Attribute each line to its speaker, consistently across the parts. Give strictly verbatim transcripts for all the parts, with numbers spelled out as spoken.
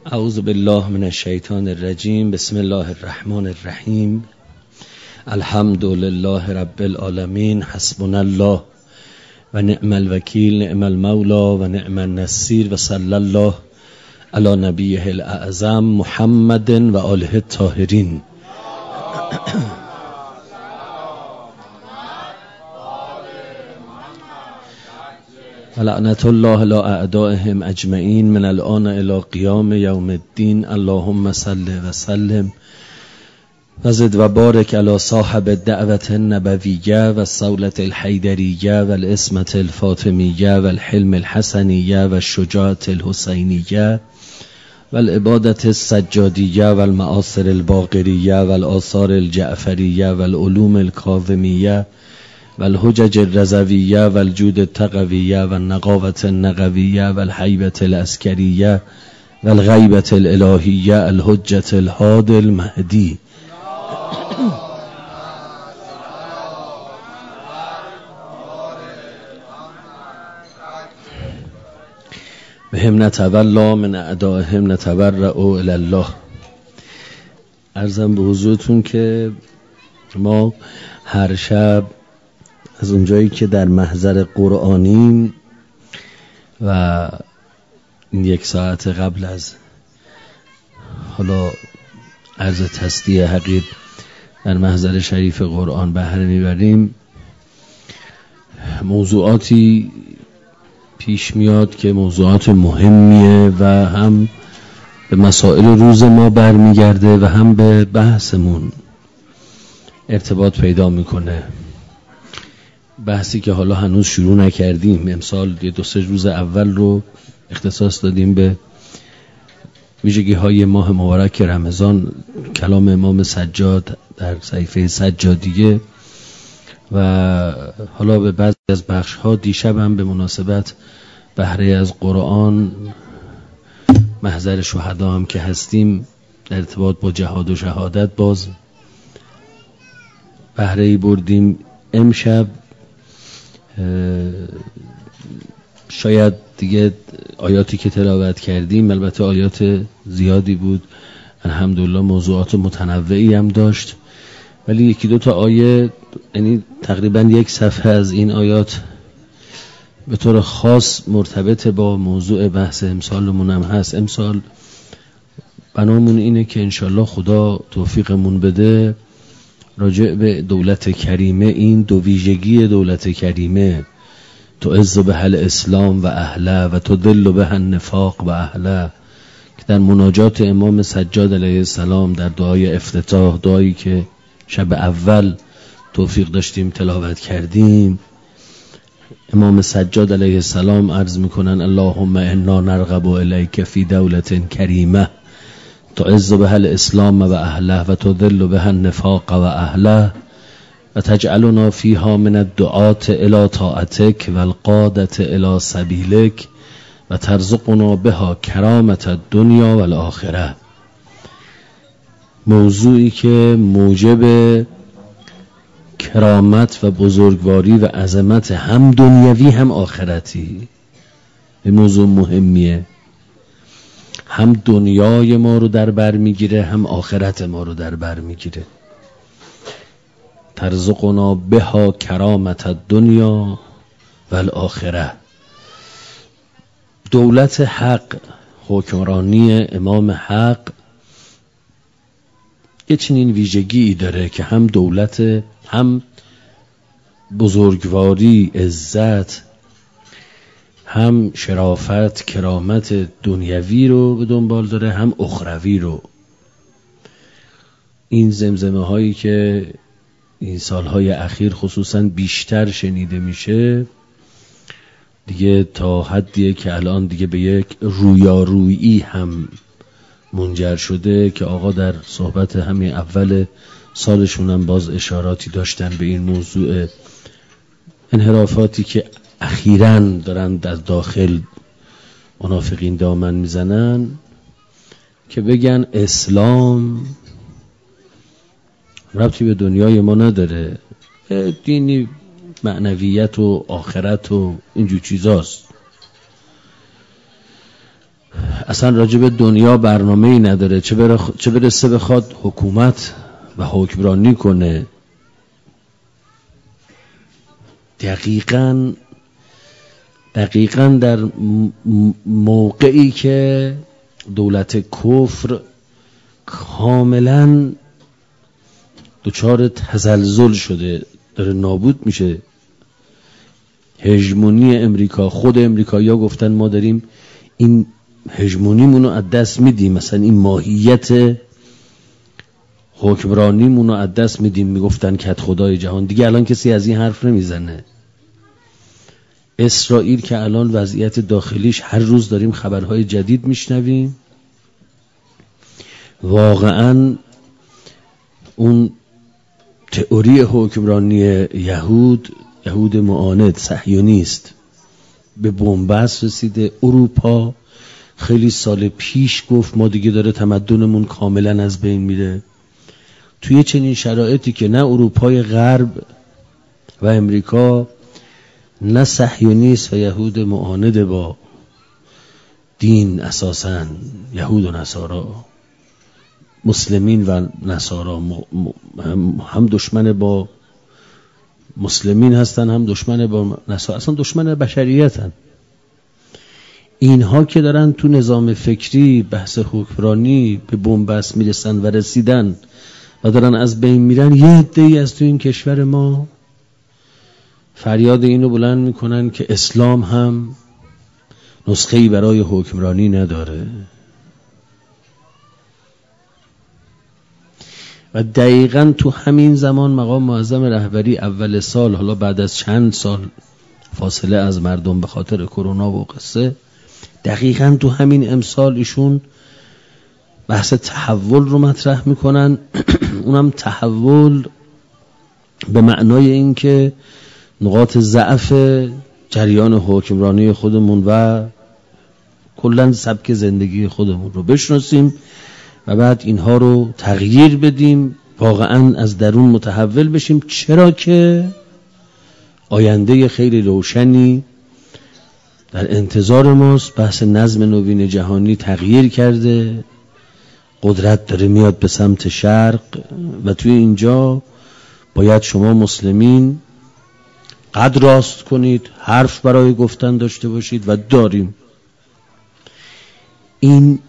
Speaker 1: اعوذ بالله من الشیطان الرجیم. بسم الله الرحمن الرحیم. الحمد لله رب العالمین. حسبنا الله و نعم الوکیل، نعم المولا و نعم النصیر، و صلی الله علی نبیه الاعظم محمد و آله الطاهرین. و لعنت الله علی اعدائهم اجمعین من الان الی قیام یوم الدین. اللهم صل و سلم و زد و بارک علی صاحب الدعوة النبویه و الصولة الحیدریه و الاسمة الفاطمیه و الحلم الحسنیه و الشجاعة الحسینیه و العبادة السجادیه و المآثر الباقریه و الآثار الجعفریه و العلوم الکاظمیه و الحجج الرضویه و الجود التقویه و النقاوة النقویه و الهیبة العسکریه و الغیبة الالهیه الحجة الهادی المهدی. بهم نتولا من اعدائهم نتبرأ الی الله. عرضم به حضورتون که ما هر شب از اونجایی که در محضر قرآنیم و این یک ساعت قبل از حالا عرض تصدیه حقیر در محضر شریف قرآن بهره میبریم، موضوعاتی پیش میاد که موضوعات مهمیه و هم به مسائل روز ما برمیگرده و هم به بحثمون ارتباط پیدا میکنه. بحثی که حالا هنوز شروع نکردیم، امسال یه دو سه روز اول رو اختصاص دادیم به ویژگی های ماه مبارک رمضان، کلام امام سجاد در صحیفه سجادیه، و حالا به بعضی از بخش ها دیشب هم به مناسبت بهره از قرآن محضر شهدا هم که هستیم در ارتباط با جهاد و شهادت باز بهره‌ای بردیم. امشب شاید دیگه آیاتی که تلاوت کردیم، البته آیات زیادی بود، الحمدلله موضوعات متنوعی هم داشت، ولی یکی دو تا آیه، یعنی تقریبا یک صفحه از این آیات به طور خاص مرتبط با موضوع بحث امسالمون هم هست. امسال بنامون اینه که انشالله خدا توفیقمون بده راجع به دولت کریمه، این دو ویژگی دولت کریمه، تعز به الاسلام و اهله و تذل به النفاق و اهله، که در مناجات امام سجاد علیه السلام در دعای افتتاح، دعایی که شب اول توفیق داشتیم تلاوت کردیم، امام سجاد علیه السلام عرض میکنن اللهم انا نرغب الیک فی دولت کریمه تعز به الاسلام و اهله و تذل به النفاق و اهله و تجعلنا فیها من الدعات الی طاعتک و القادة الی سبیلک و ترزقنا بها کرامت الدنیا و الاخره. موضوعی که موجب کرامت و بزرگواری و عظمت هم دنیوی هم آخرتی، این موضوع مهمیه، هم دنیای ما رو در بر میگیره هم آخرت ما رو در بر میگیره. ترزقنا بها کرامت الدنیا و الاخره. دولت حق، حکمرانی امام حق یه چنین ویژگی داره که هم دولت، هم بزرگواری، عزت، هم شرافت، کرامت دنیوی رو به دنبال داره، هم اخروی رو. این زمزمه هایی که این سالهای اخیر خصوصا بیشتر شنیده میشه دیگه تا حدیه که الان دیگه به یک رویارویی هم منجر شده که آقا در صحبت همین اول سالشون هم باز اشاراتی داشتن به این موضوع انحرافاتی که اخیراً دارن در داخل منافقین دامن میزنن که بگن اسلام ربطی به دنیای ما نداره، دینی معنویت و آخرت و اینجور چیزاست. اصلا راجع به دنیا برنامه‌ای نداره، چه برخ... چه برسه بخواد حکومت و حکمرانی کنه. دقیقاً دقیقاً در موقعی که دولت کفر کاملاً دچار تزلزل شده، داره نابود میشه، هژمونی امریکا، خود امریکایی‌ها گفتن ما داریم این هژمونیمون رو از دست میدیم، مثلا این ماهیت حکمرانیمون رو از دست میدیم. میگفتن کت خدای جهان. دیگه الان کسی از این حرف نمیزنه. اسرائیل که الان وضعیت داخلیش هر روز داریم خبرهای جدید میشنویم، واقعاً اون تئوری حکمرانی یهود یهود معاند صهیونیست به بنبست رسیده. اروپا خیلی سال پیش گفت ما دیگه داره تمدنمون کاملا از بین میره. توی چنین شرایطی که نه اروپای غرب و امریکا نه صهیونیست و یهود معاند با دین، اساساً یهود و نصارا، مسلمین و نصارا هم دشمن با مسلمین هستن هم دشمن با نصارا، اصلا دشمن بشریتن. اینها که دارن تو نظام فکری بحث حکمرانی به بنبست میرسن و رسیدن و دارن از بین میرن، یه عده‌ای از تو این کشور ما فریاد اینو بلند میکنن که اسلام هم نسخه‌ای برای حکمرانی نداره. و دقیقاً تو همین زمان مقام معظم رهبری اول سال، حالا بعد از چند سال فاصله از مردم به خاطر کرونا و قصه، دقیقاً تو همین امسال ایشون بحث تحول رو مطرح میکنن. اونم تحول به معنای این که نقاط ضعف جریان حکمرانی خودمون و کلاً سبک زندگی خودمون رو بشناسیم و بعد اینها رو تغییر بدیم، واقعاً از درون متحول بشیم. چرا که آینده خیلی روشنی در انتظار ماست. بحث نظم نوین جهانی تغییر کرده، قدرت داره میاد به سمت شرق و توی اینجا باید شما مسلمین قد راست کنید، حرف برای گفتن داشته باشید و داریم. این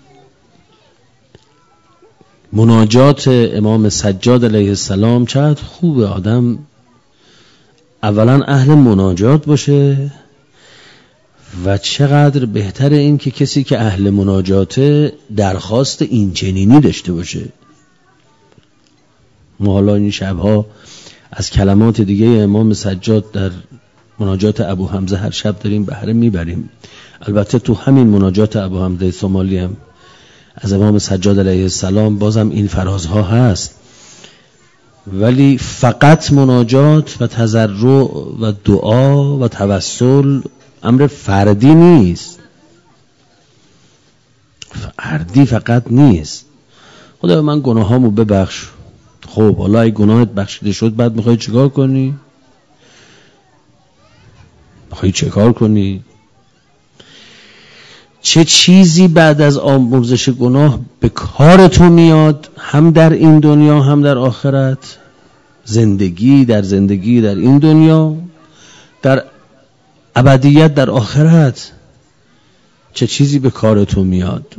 Speaker 1: مناجات امام سجاد علیه السلام چقدر خوبه آدم اولا اهل مناجات باشه و چقدر بهتره این که کسی که اهل مناجاته درخواست این چنینی داشته باشه. ما حالا این شبها از کلمات دیگه امام سجاد در مناجات ابو حمزه هر شب داریم بهره میبریم. البته تو همین مناجات ابو حمزه سومالی هم از امام سجاد علیه السلام بازم این فرازها هست، ولی فقط مناجات و تضرع و دعا و توسل امر فردی نیست، فردی فقط نیست. خدا من گناهامو ببخش. خب حالا ای گناهت بخشیده شد بعد میخوای چیکار کنی؟ میخوای چیکار کنی؟ چه چیزی بعد از آمرزش گناه به کار تو میاد، هم در این دنیا هم در آخرت؟ زندگی در زندگی در این دنیا، در ابدیت در آخرت چه چیزی به کار تو میاد؟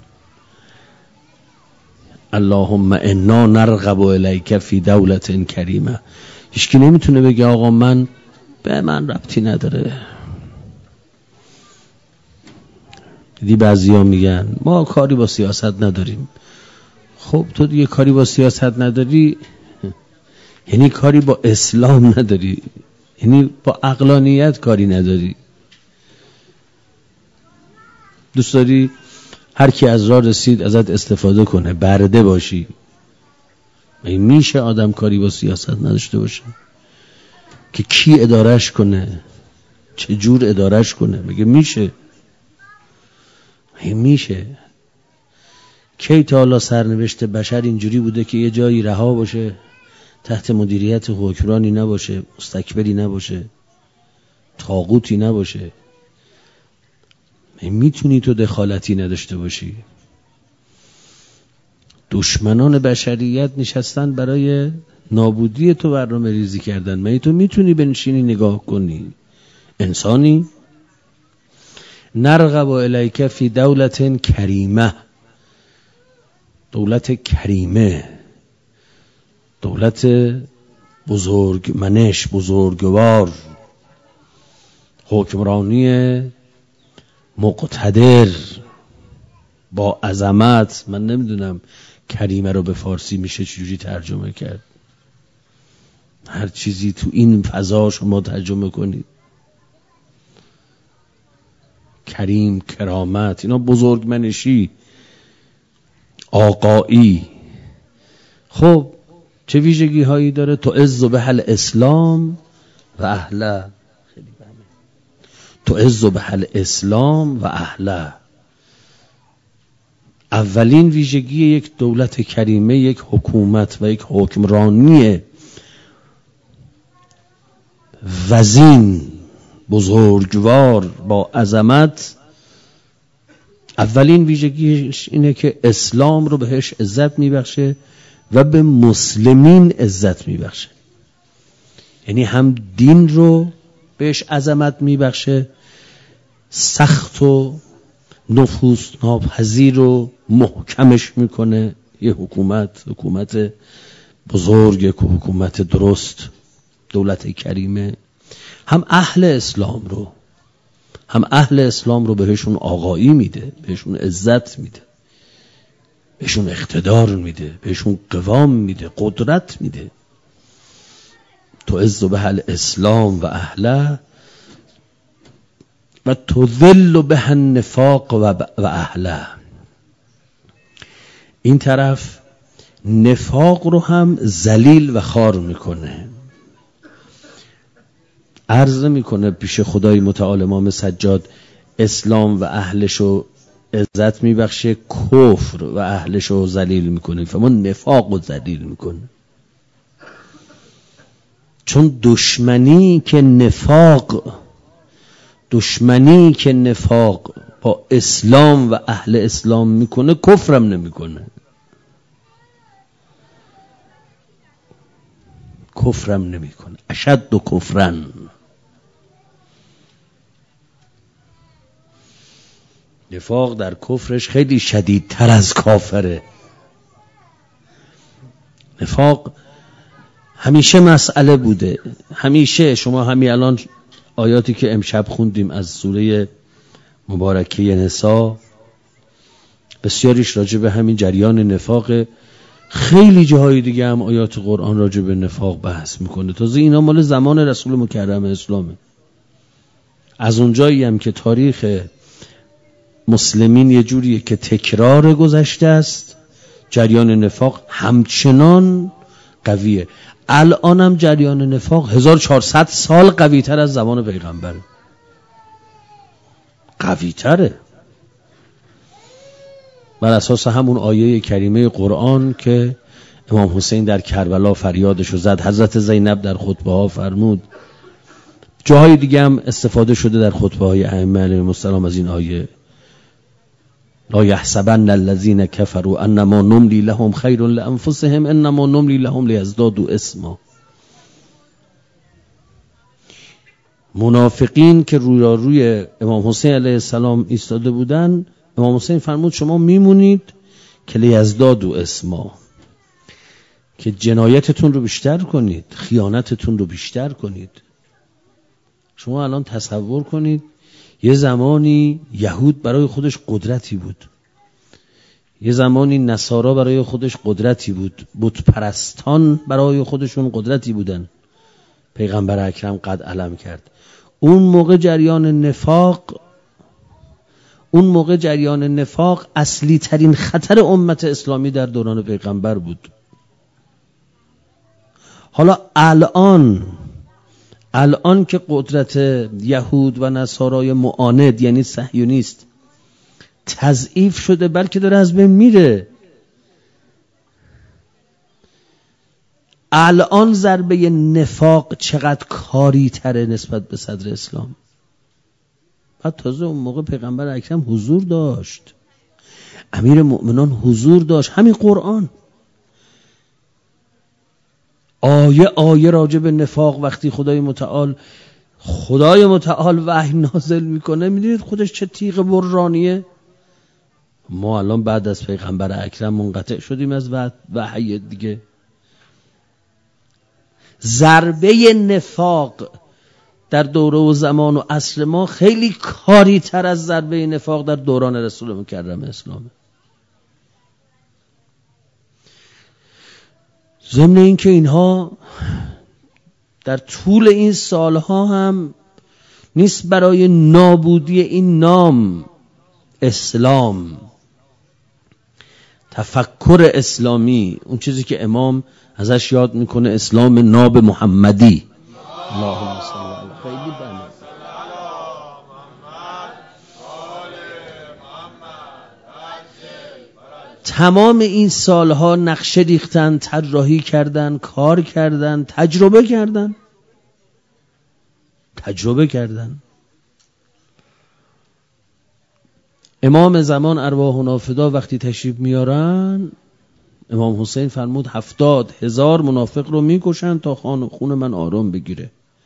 Speaker 1: اللهم انا نرغب الیک فی دولت کریمه. هیچکی نمیتونه بگه آقا من به من ربطی نداره. دیدی بعضیا میگن ما کاری با سیاست نداریم. خب تو دیگه کاری با سیاست نداری یعنی کاری با اسلام نداری، یعنی با عقلانیت کاری نداری. دوست داری هر کی از راه رسید ازت استفاده کنه، برده باشی. این میشه آدم کاری با سیاست نداشته باشه؟ که کی ادارش کنه، چه جور ادارش کنه؟ میگه میشه. این میشه. کی تا حالا سرنوشت بشر اینجوری بوده که یه جایی رها باشه، تحت مدیریت حکمرانی نباشه، مستکبری نباشه، طاغوتی نباشه؟ میتونی تو دخالتی نداشته باشی؟ دشمنان بشریت نشستن برای نابودی تو برنامه ریزی کردن، مگه تو میتونی بنشینی نگاه کنی؟ انسانی؟ نرغب الیک فی دولت کریمه، دولت کریمه، دولت بزرگ منش، بزرگوار، حکمرانی مقتدر با عظمت. من نمیدونم کریمه رو به فارسی میشه چجوری ترجمه کرد، هر چیزی تو این فضا شما ترجمه کنید، کریم، کرامت، اینا بزرگمنشی، آقایی. خب چه ویژگی هایی داره؟ تو عز به حل اسلام و اهله، تو عز به حل اسلام و اهله. اولین ویژگی یک دولت کریمه، یک حکومت و یک حکمرانی وزین، بزرگوار، با عظمت، اولین ویژگیش اینه که اسلام رو بهش عزت میبخشه و به مسلمین عزت میبخشه. یعنی هم دین رو بهش عظمت میبخشه، سخت و نفوذ ناپذیر رو محکمش میکنه. یه حکومت، حکومت بزرگ، حکومت درست، دولت کریمه. هم اهل اسلام رو هم اهل اسلام رو بهشون آقایی میده، بهشون عزت میده، بهشون اقتدار میده، بهشون قوام میده، قدرت میده. تو عز به حل اسلام و اهله و تذل به النفاق و اهله. این طرف نفاق رو هم ذلیل و خوار میکنه. عرض میکنه پیش خدای متعال امام سجاد اسلام و اهلشو عزت میبخشه، کفر و اهلشو ذلیل میکنه، فمون نفاق رو ذلیل میکنه. چون دشمنی که نفاق دشمنی که نفاق با اسلام و اهل اسلام میکنه، کفرم نمیکنه، کفرم نمیکنه. اشد و کفرن. نفاق در کفرش خیلی شدیدتر از کافره. نفاق همیشه مسئله بوده، همیشه. شما همین الان آیاتی که امشب خوندیم از سوره مبارکه نساء، بسیاریش راجع به همین جریان نفاق. خیلی جاهای دیگه هم آیات قرآن راجع به نفاق بحث میکنه. تازه اینا مال زمان رسول مکرم اسلامه. از اونجایی هم که تاریخ مسلمین یه جوریه که تکرار گذشته است، جریان نفاق همچنان قویه. الان هم جریان نفاق هزار و چهارصد سال قوی تر از زمان پیغمبر، قوی تره. بر اساس همون آیه کریمه قرآن که امام حسین در کربلا فریادشو زد، حضرت زینب در خطبه ها فرمود، جاهای دیگه هم استفاده شده در خطبه های ائمه علیهم السلام از این آیه: لا یحسبن الذین کفروا انما نملی لهم خیر لانفسهم انما نملی لهم لیزدادوا اثما. منافقین که روی امام حسین علیه السلام ایستاده بودن، امام حسین فرمود شما میمونید که لیزدادوا اثما، که جنایتتون رو بیشتر کنید، خیانتتون رو بیشتر کنید. شما الان تصور کنید یه زمانی یهود برای خودش قدرتی بود، یه زمانی نصارا برای خودش قدرتی بود، بت پرستان برای خودشون قدرتی بودن. پیغمبر اکرم قد علم کرد. اون موقع جریان نفاق اون موقع جریان نفاق اصلی ترین خطر امت اسلامی در دوران پیغمبر بود. حالا الان الان که قدرت یهود و نصارای معاند یعنی صهیونیست تضعیف شده، بلکه داره از بین میره، الان ضربه نفاق چقدر کاری تره نسبت به صدر اسلام. بعد تازه اون موقع پیغمبر اکرم حضور داشت، امیر مؤمنان حضور داشت، همین قرآن آیه آیه راجع به نفاق وقتی خدای متعال خدای متعال وحی نازل میکنه، میدونید خودش چه تیغ برانیه. ما الان بعد از پیغمبر اکرم منقطع شدیم از وحی دیگه. ضربه نفاق در دوره و زمان و عصر ما خیلی کاری تر از ضربه نفاق در دوران رسول مکرم اسلامه. ضمن این که اینها در طول این سالها هم نیست برای نابودی این نام اسلام، تفکر اسلامی، اون چیزی که امام ازش یاد میکنه اسلام ناب محمدی، اللهم صل علی خیلی بله. تمام این سالها نقشه ریختن، طراحی کردن، کار کردن، تجربه کردن تجربه کردن امام زمان ارواحنا فدا وقتی تشریف میارن، امام حسین فرمود هفتاد هزار منافق رو میکشن تا خان خون من آرام بگیره.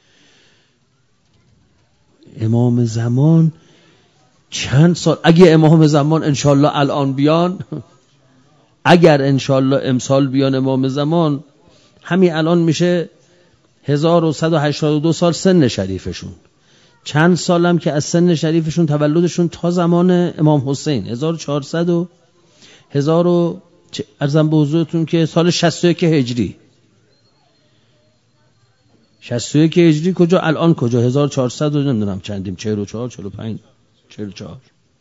Speaker 1: امام زمان چند سال، اگه امام زمان انشالله الان بیان، اگر انشالله امسال بیان امام زمان، همین الان میشه هزار و صد و هشتاد و دو سال سن شریفشون. چند سالم که از سن شریفشون تولدشون تا زمان امام حسین هزار و چهارصد و هزار و ارزم به حضورتون که سال شصت و یک هجری شصت و یک هجری کجا الان کجا هزار و چهارصد و نمیدونم چندیم، چهل و چهار چهل و پنج چهل و چهار.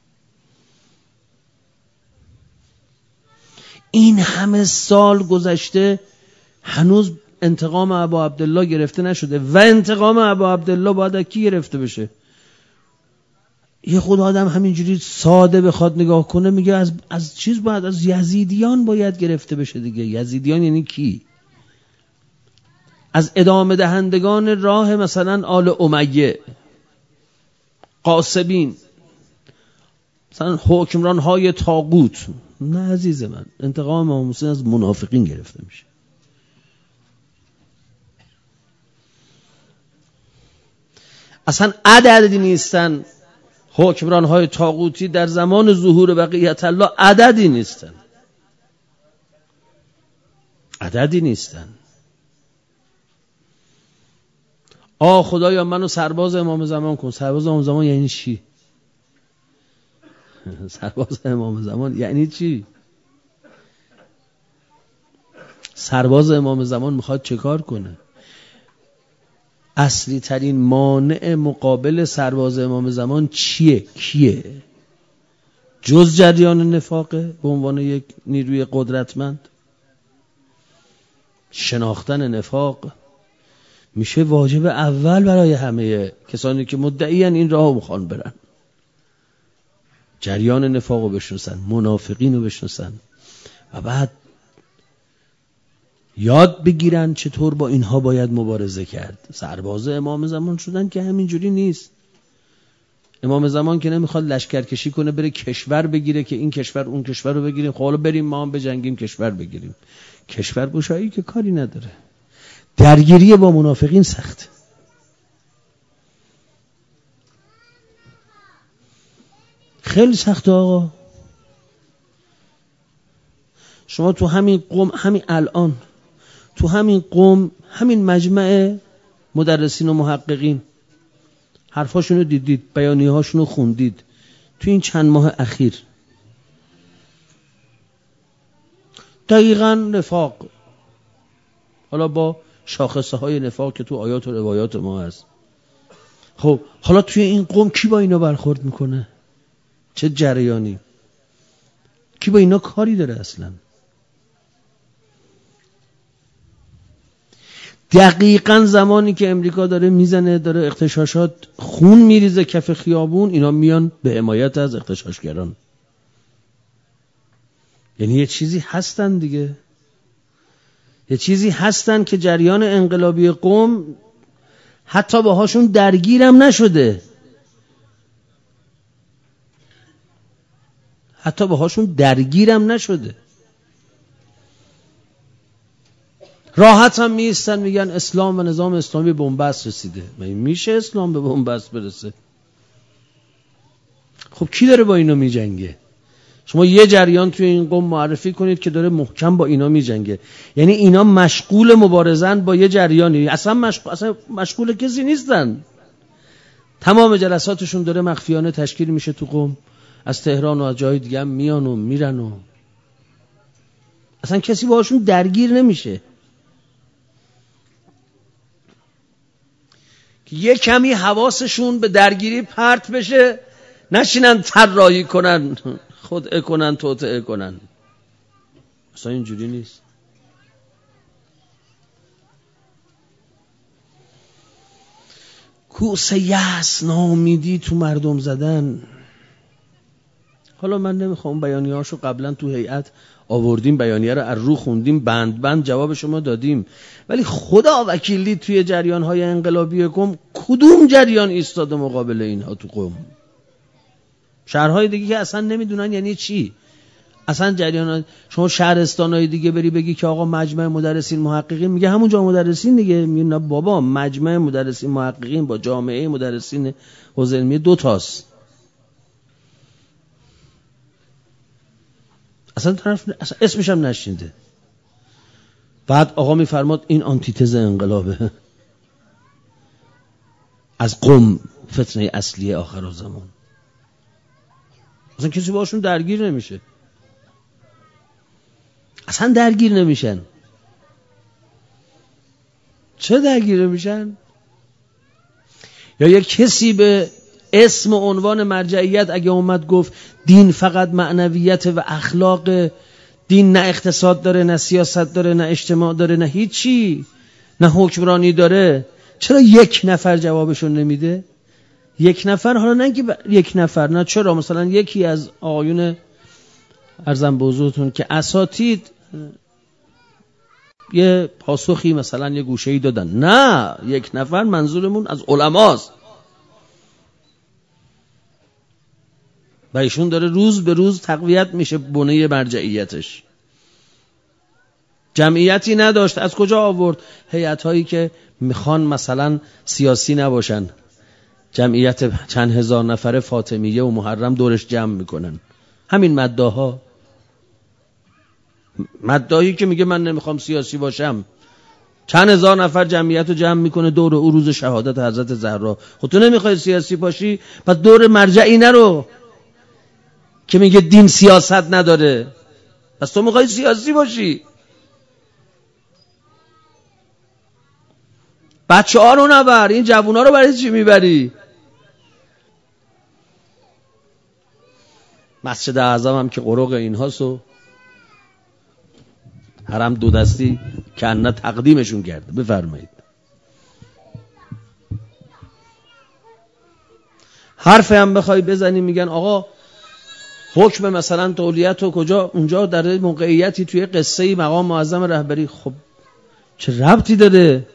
Speaker 1: این همه سال گذشته هنوز انتقام ابا عبدالله گرفته نشده و انتقام ابا عبدالله باید از کی گرفته بشه؟ یه خود آدم همینجوری ساده بخواد نگاه کنه میگه از از چیز باید از یزیدیان باید گرفته بشه دیگه. یزیدیان یعنی کی؟ از ادامه دهندگان راه مثلا آل امیه، قاسبین، مثلا حکمران های طاغوت. نه عزیز من، انتقام امام حسین از منافقین گرفته میشه. اصلا عددی نیستن حکمران های طاغوتی در زمان ظهور بقیت الله، عددی نیستن عددی نیستن آه خدایا منو سرباز امام زمان کن. سرباز امام زمان یعنی چی؟ سرباز امام زمان یعنی چی؟ سرباز امام زمان میخواد چه کار کنه؟ اصلی ترین مانع مقابل سرباز امام زمان چیه؟ کیه؟ جز جریان نفاقه به عنوان یک نیروی قدرتمند. شناختن نفاق میشه واجب اول برای همه کسانی که مدعیان این راه میخوان برن. جریان نفاق رو بشناسن، منافقین رو بشناسن و بعد یاد بگیرن چطور با اینها باید مبارزه کرد. سرباز امام زمان شدن که همینجوری نیست. امام زمان که نمیخواد لشکرکشی کنه بره کشور بگیره که این کشور اون کشور رو بگیریم، خب حالا بریم ما هم بجنگیم کشور بگیریم. کشور گشایی که کاری نداره. درگیری با منافقین سخت. خیلی سخته آقا. شما تو همین قوم، همین الان تو همین قوم، همین مجمع مدرسین و محققین حرفاشونو دیدید، بیانیه‌هاشونو خوندید تو این چند ماه اخیر. دقیقاً نفاق، حالا با شاخصه های نفاق که تو آیات و روایات ما هست. خب حالا توی این قوم کی با اینا برخورد میکنه؟ چه جریانی؟ کی با اینا کاری داره اصلا؟ دقیقاً زمانی که امریکا داره میزنه، داره اغتشاشات، خون میریزه کف خیابون، اینا میان به حمایت از اغتشاشگران. یعنی یه چیزی هستن دیگه، یه چیزی هستن که جریان انقلابی قوم حتی باهاشون درگیرم نشده. حتی باهاشون درگیرم نشده. راحت هم میستن میگن اسلام و نظام اسلامی به بنبست رسیده. مگه میشه اسلام به بنبست برسه؟ خب کی داره با اینا میجنگه؟ شما یه جریان توی این قوم معرفی کنید که داره محکم با اینا میجنگه. یعنی اینا مشغول مبارزن با یه جریانی، اصلا مشغول, اصلا مشغول کسی نیستن. تمام جلساتشون داره مخفیانه تشکیل میشه تو قوم، از تهران و از جای دیگه هم میان و میرن و اصلا کسی باهاشون درگیر نمیشه. که یه کمی حواسشون به درگیری پرت بشه، نشینن طراحی کنن، خدعه کنن، توطئه کنن. اصلا اینجوری نیست. کوسه یأس، ناامیدی تو مردم زدن. حالا من نمیخوام بیانیه‌هاشو قبلا تو هیئت آوردیم، بیانیه رو از رو خوندیم، بند بند جواب شما دادیم، ولی خدا وکیلی توی جریان‌های انقلابی قم کدوم جریان ایستاده مقابل اینها تو قم؟ شهرهای دیگه که اصلا نمیدونن یعنی چی. اصلا جریان، شما شهرستانهای دیگه بری بگی که آقا مجمع مدرسین محققین، میگه همونجا مدرسین دیگه. میگه نه بابا، مجمع مدرسین محققین با جامعه مدرسین حوزه علمیه دو تاست. اصلا طرف اصلا اسمش هم نشنیده. بعد آقا میفرماد این آنتیتز انقلابه. از قم فتنه اصلی آخرالزمان. اصلا کسی باشون درگیر نمیشه. اصلا درگیر نمیشن. چه درگیر نمیشن؟ یا یک کسی به اسم و عنوان مرجعیت اگه اومد گفت دین فقط معنویت و اخلاق، دین نه اقتصاد داره، نه سیاست داره، نه اجتماع داره، نه هیچی، نه حکمرانی داره، چرا یک نفر جوابشون نمیده؟ یک نفر، حالا نه که ب... یک نفر، نه چرا مثلا یکی از آقایون عرضم به حضورتون که اساتید یه پاسخی مثلا یه گوشه‌ای دادن، نه یک نفر منظورمون از علماست و ایشون داره روز به روز تقویت میشه بنیه مرجعیتش. جمعیتی نداشت، از کجا آورد؟ هیئت‌هایی که میخوان مثلا سیاسی نباشن، جمعیت چند هزار نفره فاطمیه و محرم دورش جمع میکنن. همین مداها، مداهی که میگه من نمیخوام سیاسی باشم، چند هزار نفر جمعیت رو جمع میکنه دور او روز شهادت حضرت زهرا. خود تو نمیخوای سیاسی باشی، پس دور مرجعی نرو که میگه دین سیاست نداره، پس تو میخوای سیاسی باشی. بچه ها رو نبر، این جوونا رو برای چی میبری؟ مسجد اعظم هم که قرق اینهاست و حرم دو دستی که انه تقدیمشون کرده. بفرمایید. حرف هم بخوای بزنی میگن آقا حکم مثلا تولیت و کجا اونجا در موقعیتی توی قصه مقام معظم رهبری. خب چه ربطی داره؟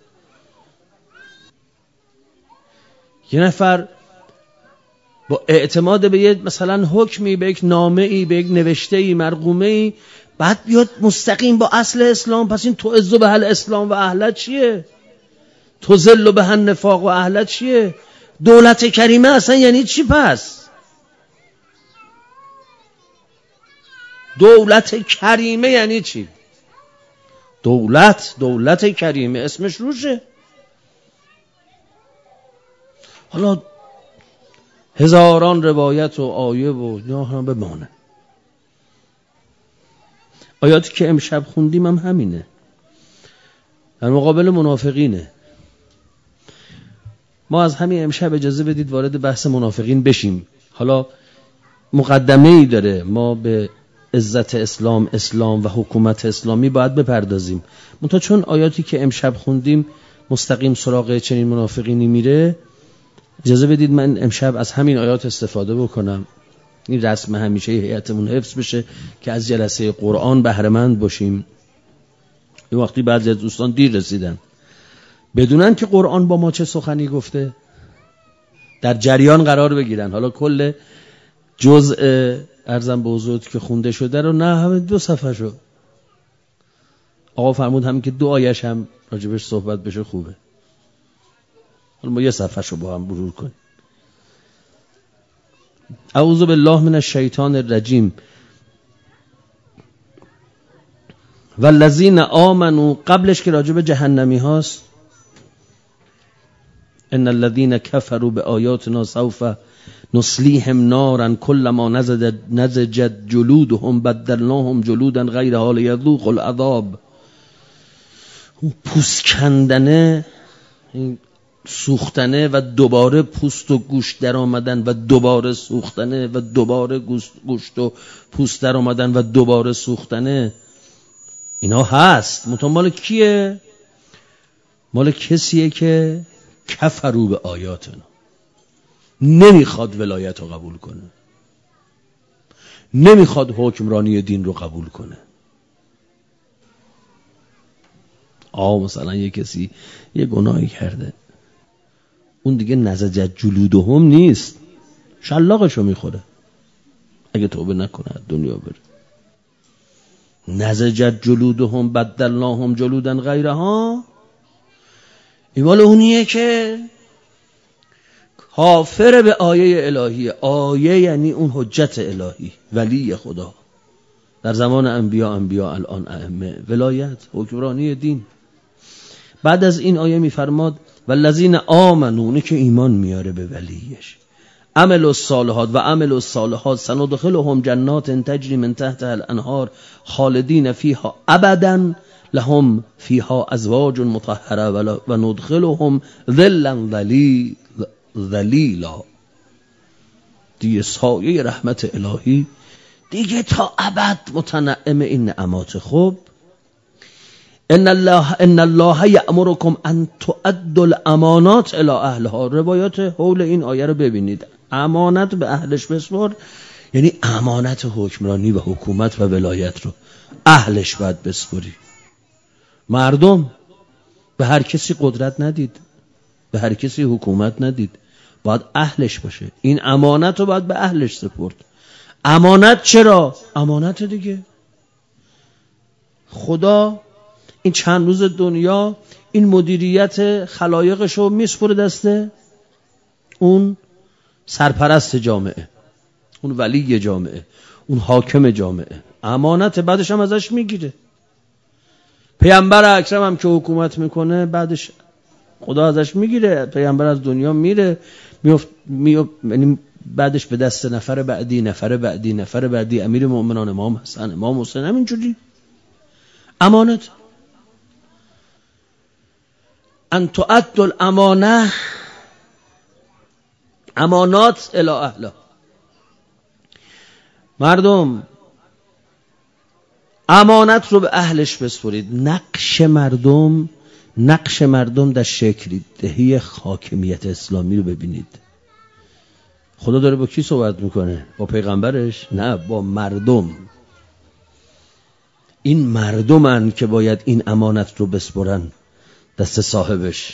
Speaker 1: یه نفر با اعتماد به یه مثلا حکمی، به یک نامه‌ای، به یک نوشته‌ای، مرقومه‌ای، بعد بیاد مستقیم با اصل اسلام. پس این تعز به هل اسلام و اهلت چیه؟ تذل به هن نفاق و اهلت چیه؟ دولت کریمه اصلا یعنی چی پس؟ دولت کریمه یعنی چی؟ دولت دولت کریمه اسمش روشه. حالا هزاران روایت و آیه و اینا هم بمانه. آیاتی که امشب خوندیم هم همینه، در مقابل منافقینه. ما از همین امشب اجازه بدید وارد بحث منافقین بشیم. حالا مقدمه ای داره، ما به عزت اسلام، اسلام و حکومت اسلامی باید بپردازیم. منتها چون آیاتی که امشب خوندیم مستقیم سراغ چنین منافقینی میره، اجازه بدید من امشب از همین آیات استفاده بکنم. این رسم همیشه هیئتمون حفظ بشه که از جلسه قرآن بهره مند باشیم. این وقتی بعضی از دوستان دیر رسیدن بدونن که قرآن با ما چه سخنی گفته، در جریان قرار بگیرن. حالا کل جزء ارزم به حضورت که خونده شده رو، نه همه دو صفحه شو. آقا فرمود همین که دو آیش هم راجبش صحبت بشه خوبه، حالا ما یه صفحه شو با هم مرور کنیم. اعوذ بالله من الشیطان الرجیم. والذین آمنوا، قبلش که راجب جهنمی هاست، ان الذين كفروا بآیاتنا سوف نصلیهم نارا كلما نضجت جلودهم بدلناهم جلودا غیرها لیذوقوا العذاب. اون پوست کندنه، سوختنه و دوباره پوست و گوشت در آمدن و دوباره سوختنه و دوباره گوشت و پوست در آمدن و دوباره سوختنه، اینا هست. منتها مال کیه؟ مال کسیه که کفرو به آیاتنا، نمیخواد ولایت رو قبول کنه، نمیخواد حکمرانی دین رو قبول کنه. آه مثلا یه کسی یه گناهی کرده، اون دیگه نزجت جلودهم نیست، شلاقشو میخوره اگه توبه نکنه دنیا بره. نزجت جلودهم بدلناهم جلودا غیرها، این مال اونیه که کافر به آیه الهی. آیه یعنی اون حجت الهی، ولی خدا در زمان انبیا، انبیا الان ائمه، ولایت، حکمرانی دین. بعد از این آیه میفرماد والذین آمنوا، اونی که ایمان میاره به ولیش، عمل الصالحات و عمل الصالحات سندخلهم جنات تجری من تحتها الانهار خالدین فیها ابدا لهم فیها ازواج مطهره و ندخلهم ظلا ظلیلا. دیگه سایه رحمت الهی، دیگه تا ابد متنعم این نعمات. خوب ان الله ان الله یأمرکم ان تؤدوا الامانات الی اهلها. روایات حول این آیه رو ببینید. امانت به اهلش بسپار، یعنی امانت حکمرانی و حکومت و ولایت رو اهلش باید بسپاری. مردم به هر کسی قدرت ندید، به هر کسی حکومت ندید، باید اهلش باشه. این امانت رو باید به اهلش سپرد. امانت چرا؟ امانت دیگه خدا این چند روز دنیا این مدیریت خلایقش رو میسپره دسته اون سرپرست جامعه، اون ولی جامعه، اون حاکم جامعه. امانت بعدش هم ازش میگیره. پیامبر اکرم هم که حکومت میکنه بعدش خدا ازش میگیره. پیامبر از دنیا میره، میفت میفت یعنی بعدش به دست نفر بعدی، نفر بعدی، نفر بعدی، امیر مؤمنان امام حسن، امام حسین، همینجوری. امانت ان تؤدوا الامانه، امانات الی اهلها. مردم امانت رو به اهلش بسپرید. نقش مردم، نقش مردم در شکل دهی حاکمیت اسلامی رو ببینید. خدا داره با کی صحبت میکنه؟ با پیغمبرش؟ نه، با مردم. این مردمن که باید این امانت رو بسپرن دست صاحبش.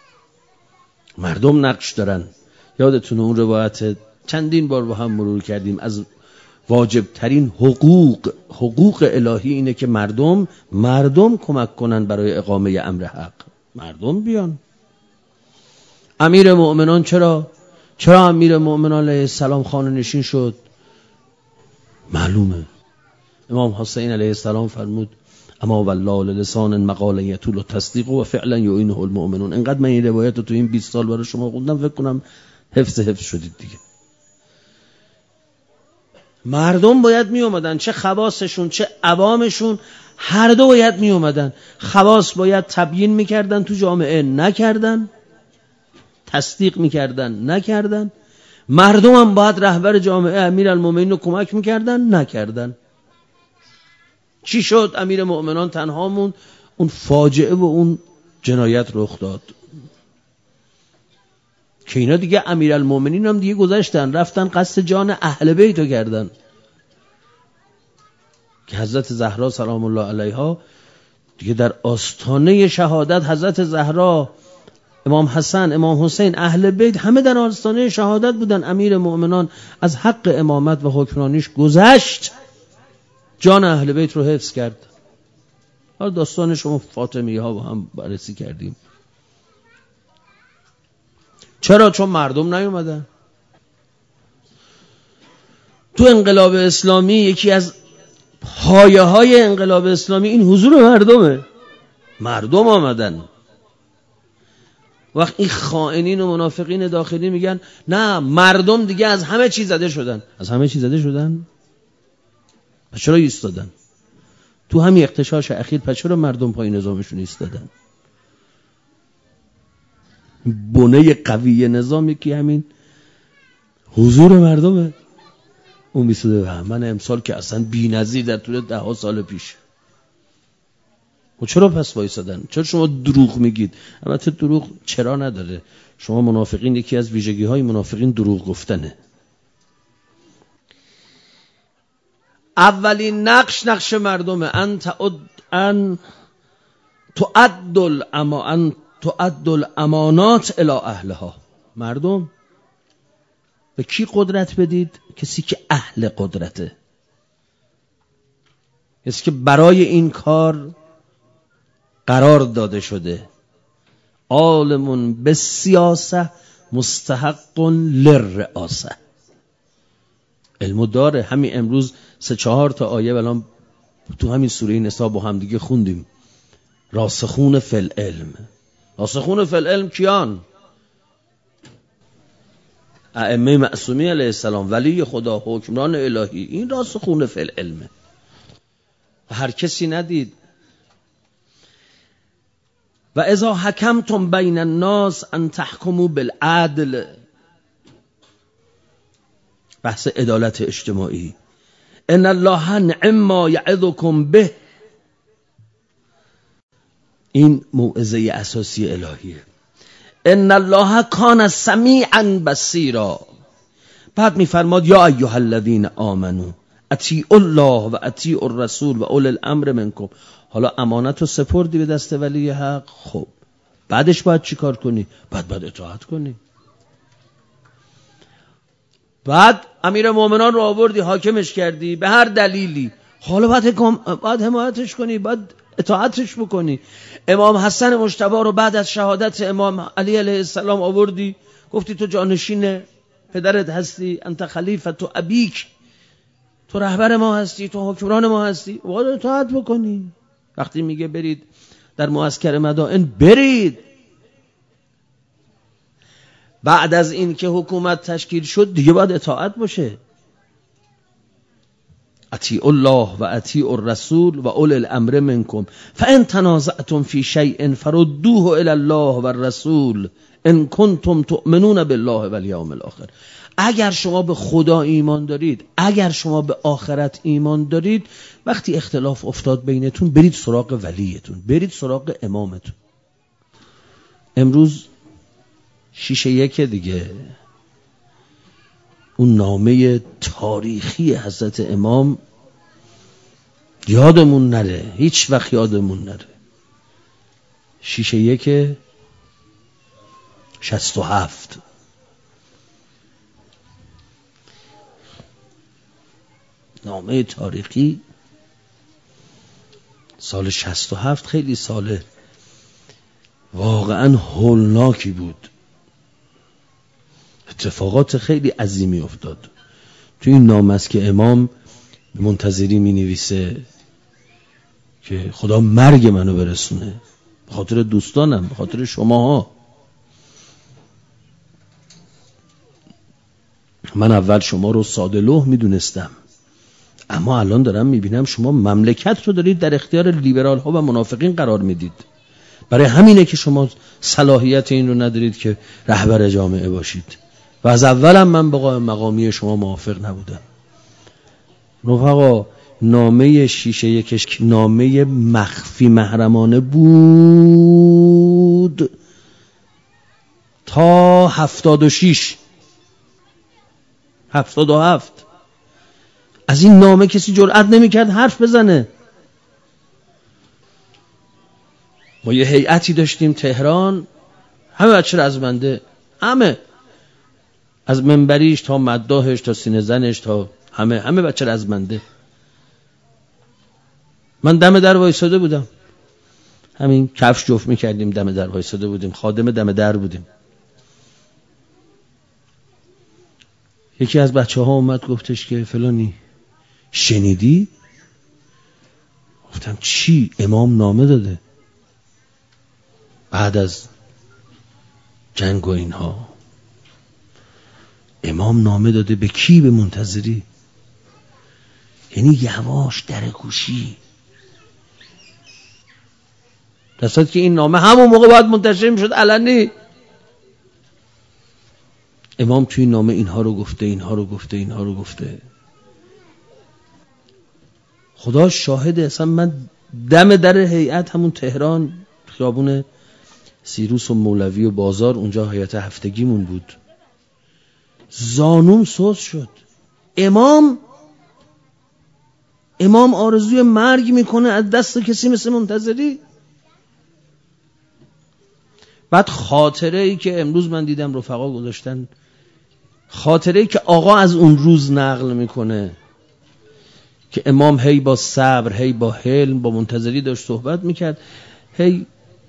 Speaker 1: مردم نقش دارن. یادتونه اون روایت چندین بار با هم مرور کردیم، از واجب ترین حقوق حقوق الهی اینه که مردم مردم کمک کنن برای اقامه امر حق. مردم بیان. امیر مؤمنان چرا چرا امیر مؤمنان علیه السلام خانه نشین شد؟ معلومه. امام حسین علیه السلام فرمود اما والله لسان مقاله یطول التصدیق و فعلا یعینه المؤمنون. انقدر من این روایت رو تو این بیست سال برای شما خوندم فکر کنم حفظ حفظ شدید دیگه. مردم باید می اومدن، چه خواصشون چه عوامشون، هر دو باید می اومدن. خواص باید تبیین میکردن تو جامعه، نکردن. تصدیق میکردن، نکردن. مردم هم باید رهبر جامعه امیر المومنین رو کمک میکردن، نکردن. چی شد؟ امیر مؤمنان تنها موند. اون فاجعه و اون جنایت رخ داد که اینا دیگه امیر المومنین هم دیگه گذاشتن، رفتن قصد جان اهل بیت رو کردن که حضرت زهرا سلام الله علیها دیگه در آستانه شهادت، حضرت زهرا امام حسن، امام حسین، اهل بیت همه در آستانه شهادت بودن. امیر مؤمنان از حق امامت و حکمرانیش گذشت، جان اهل بیت رو حفظ کرد. حالا داستان شما فاطمی ها با هم بررسی کردیم. چرا؟ چون مردم نیومدن. تو انقلاب اسلامی یکی از پایه های انقلاب اسلامی این حضور مردمه. مردم آمدن. وقت این خائنین و منافقین داخلی میگن نه مردم دیگه از همه چیز زده شدن. از همه چیز زده شدن؟ پس چرا ایستادن؟ تو همین اغتشاش اخیر پس چرا مردم پای نظامشون ایستادن؟ بنه قوی نظام یکی همین حضور مردمه. اون بیستده بهمن امسال که اصلا بی‌نظیر در طول ده ها سال پیش. و چرا پس وایسادن؟ چرا شما دروغ میگید؟ البته دروغ چرا نداره. شما منافقین، یکی از ویژگی های منافقین دروغ گفتنه. اولین نقش نقش مردمه. ان تعد ان تعد الاما ان تعد الامانات الی اهلها. مردم به کی قدرت بدید؟ کسی که اهل قدرته، کسی که برای این کار قرار داده شده. عالمون به سیاسه مستحق للرئاسه. علمو داره. همین امروز سه چهار تا آیه الان تو همین سوره نساء با هم دیگه خوندیم. راسخون فی العلم. راسخون فی العلم کیان؟ ائمه معصومین علیه السلام، ولی خدا، حکمران الهی. این راسخون فی العلم. هر کسی ندید. و اذا حکمتم بین الناس ان تحکموا بالعدل. بحث عدالت اجتماعی. ان الله نعم ما یعظکم به. این موعظه اساسی الهیه. ان الله کان سمیعا بصیرا. بعد میفرماد یا ایها الذین آمنوا اطیعوا الله و اطیعوا الرسول و اولی الامر منکم. حالا امانت رو سپردی به دست ولی حق. خب بعدش باید چی کار کنی؟ بعد باید اطاعت کنی. بعد امیر مومنان رو آوردی حاکمش کردی به هر دلیلی، حالا باید, باید حمایتش کنی، باید اطاعتش بکنی. امام حسن مجتبی رو بعد از شهادت امام علی علیه السلام آوردی، گفتی تو جانشین پدرت هستی، انت خلیفه ابیک، تو رهبر ما هستی، تو حکمران ما هستی، باید اطاعت بکنی. وقتی میگه برید در معسکر مدائن، برید. بعد از این که حکومت تشکیل شد دیگه باید اطاعت باشه. اطیعوا الله و اطیعوا الرسول و اولی الامر منکم فان تنازعتم فی شیء فردوه الی الله و الرسول ان کنتم تؤمنون بالله و الیوم الاخر. اگر شما به خدا ایمان دارید، اگر شما به آخرت ایمان دارید، وقتی اختلاف افتاد بینتون برید سراغ ولیتون، برید سراغ امامتون. امروز شیشه یک دیگه، اون نامه تاریخی حضرت امام یادمون نره، هیچ وقت یادمون نره. شیشه یک شصت و هفت. نامه تاریخی سال شصت و هفت خیلی سال واقعا هولناکی بود. اتفاقات خیلی عظیمی افتاد. تو این نامه است که امام منتظری می نویسه که خدا مرگ منو برسونه، به خاطر دوستانم، به خاطر شماها. من اول شما رو ساده لوح می دونستم، اما الان دارم می بینم شما مملکت رو دارید در اختیار لیبرال ها و منافقین قرار میدید. برای همینه که شما صلاحیت این رو ندارید که رهبر جامعه باشید. و از اولم من با مقامی شما موافق نبودم. رفقا، نامه شیشه یکش نامه مخفی محرمانه بود تا هفتاد و شیش هفتاد و هفت. از این نامه کسی جرئت نمی‌کرد حرف بزنه. ما یه هیئتی داشتیم تهران، همه بچه رزمنده، همه از منبریش تا مداحش تا سینه زنش تا همه همه بچه رزمنده. من دم در وایساده بودم، همین کفش جفت میکردیم، دم در وایساده بودیم، خادم دم در بودیم. یکی از بچه ها اومد گفتش که فلانی شنیدی؟ گفتم چی؟ امام نامه داده بعد از جنگ و اینها. امام نامه داده به کی؟ به منتظری. یعنی یواش در گوشی، در صورتی که این نامه همون موقع باید منتشر میشد علنی. امام توی نامه اینها رو گفته، اینها رو گفته، اینها رو گفته. خدا شاهد، اصلا من دم در هیئت همون تهران خیابون سیروس و مولوی و بازار، اونجا هیئت هفتگیمون بود، زانوم سوز شد. امام امام آرزوی مرگ میکنه از دست کسی مثل منتظری. بعد خاطره ای که امروز من دیدم رفقا گذاشتن، خاطره ای که آقا از اون روز نقل میکنه که امام هی با صبر، هی با حلم با منتظری داشت صحبت میکرد، هی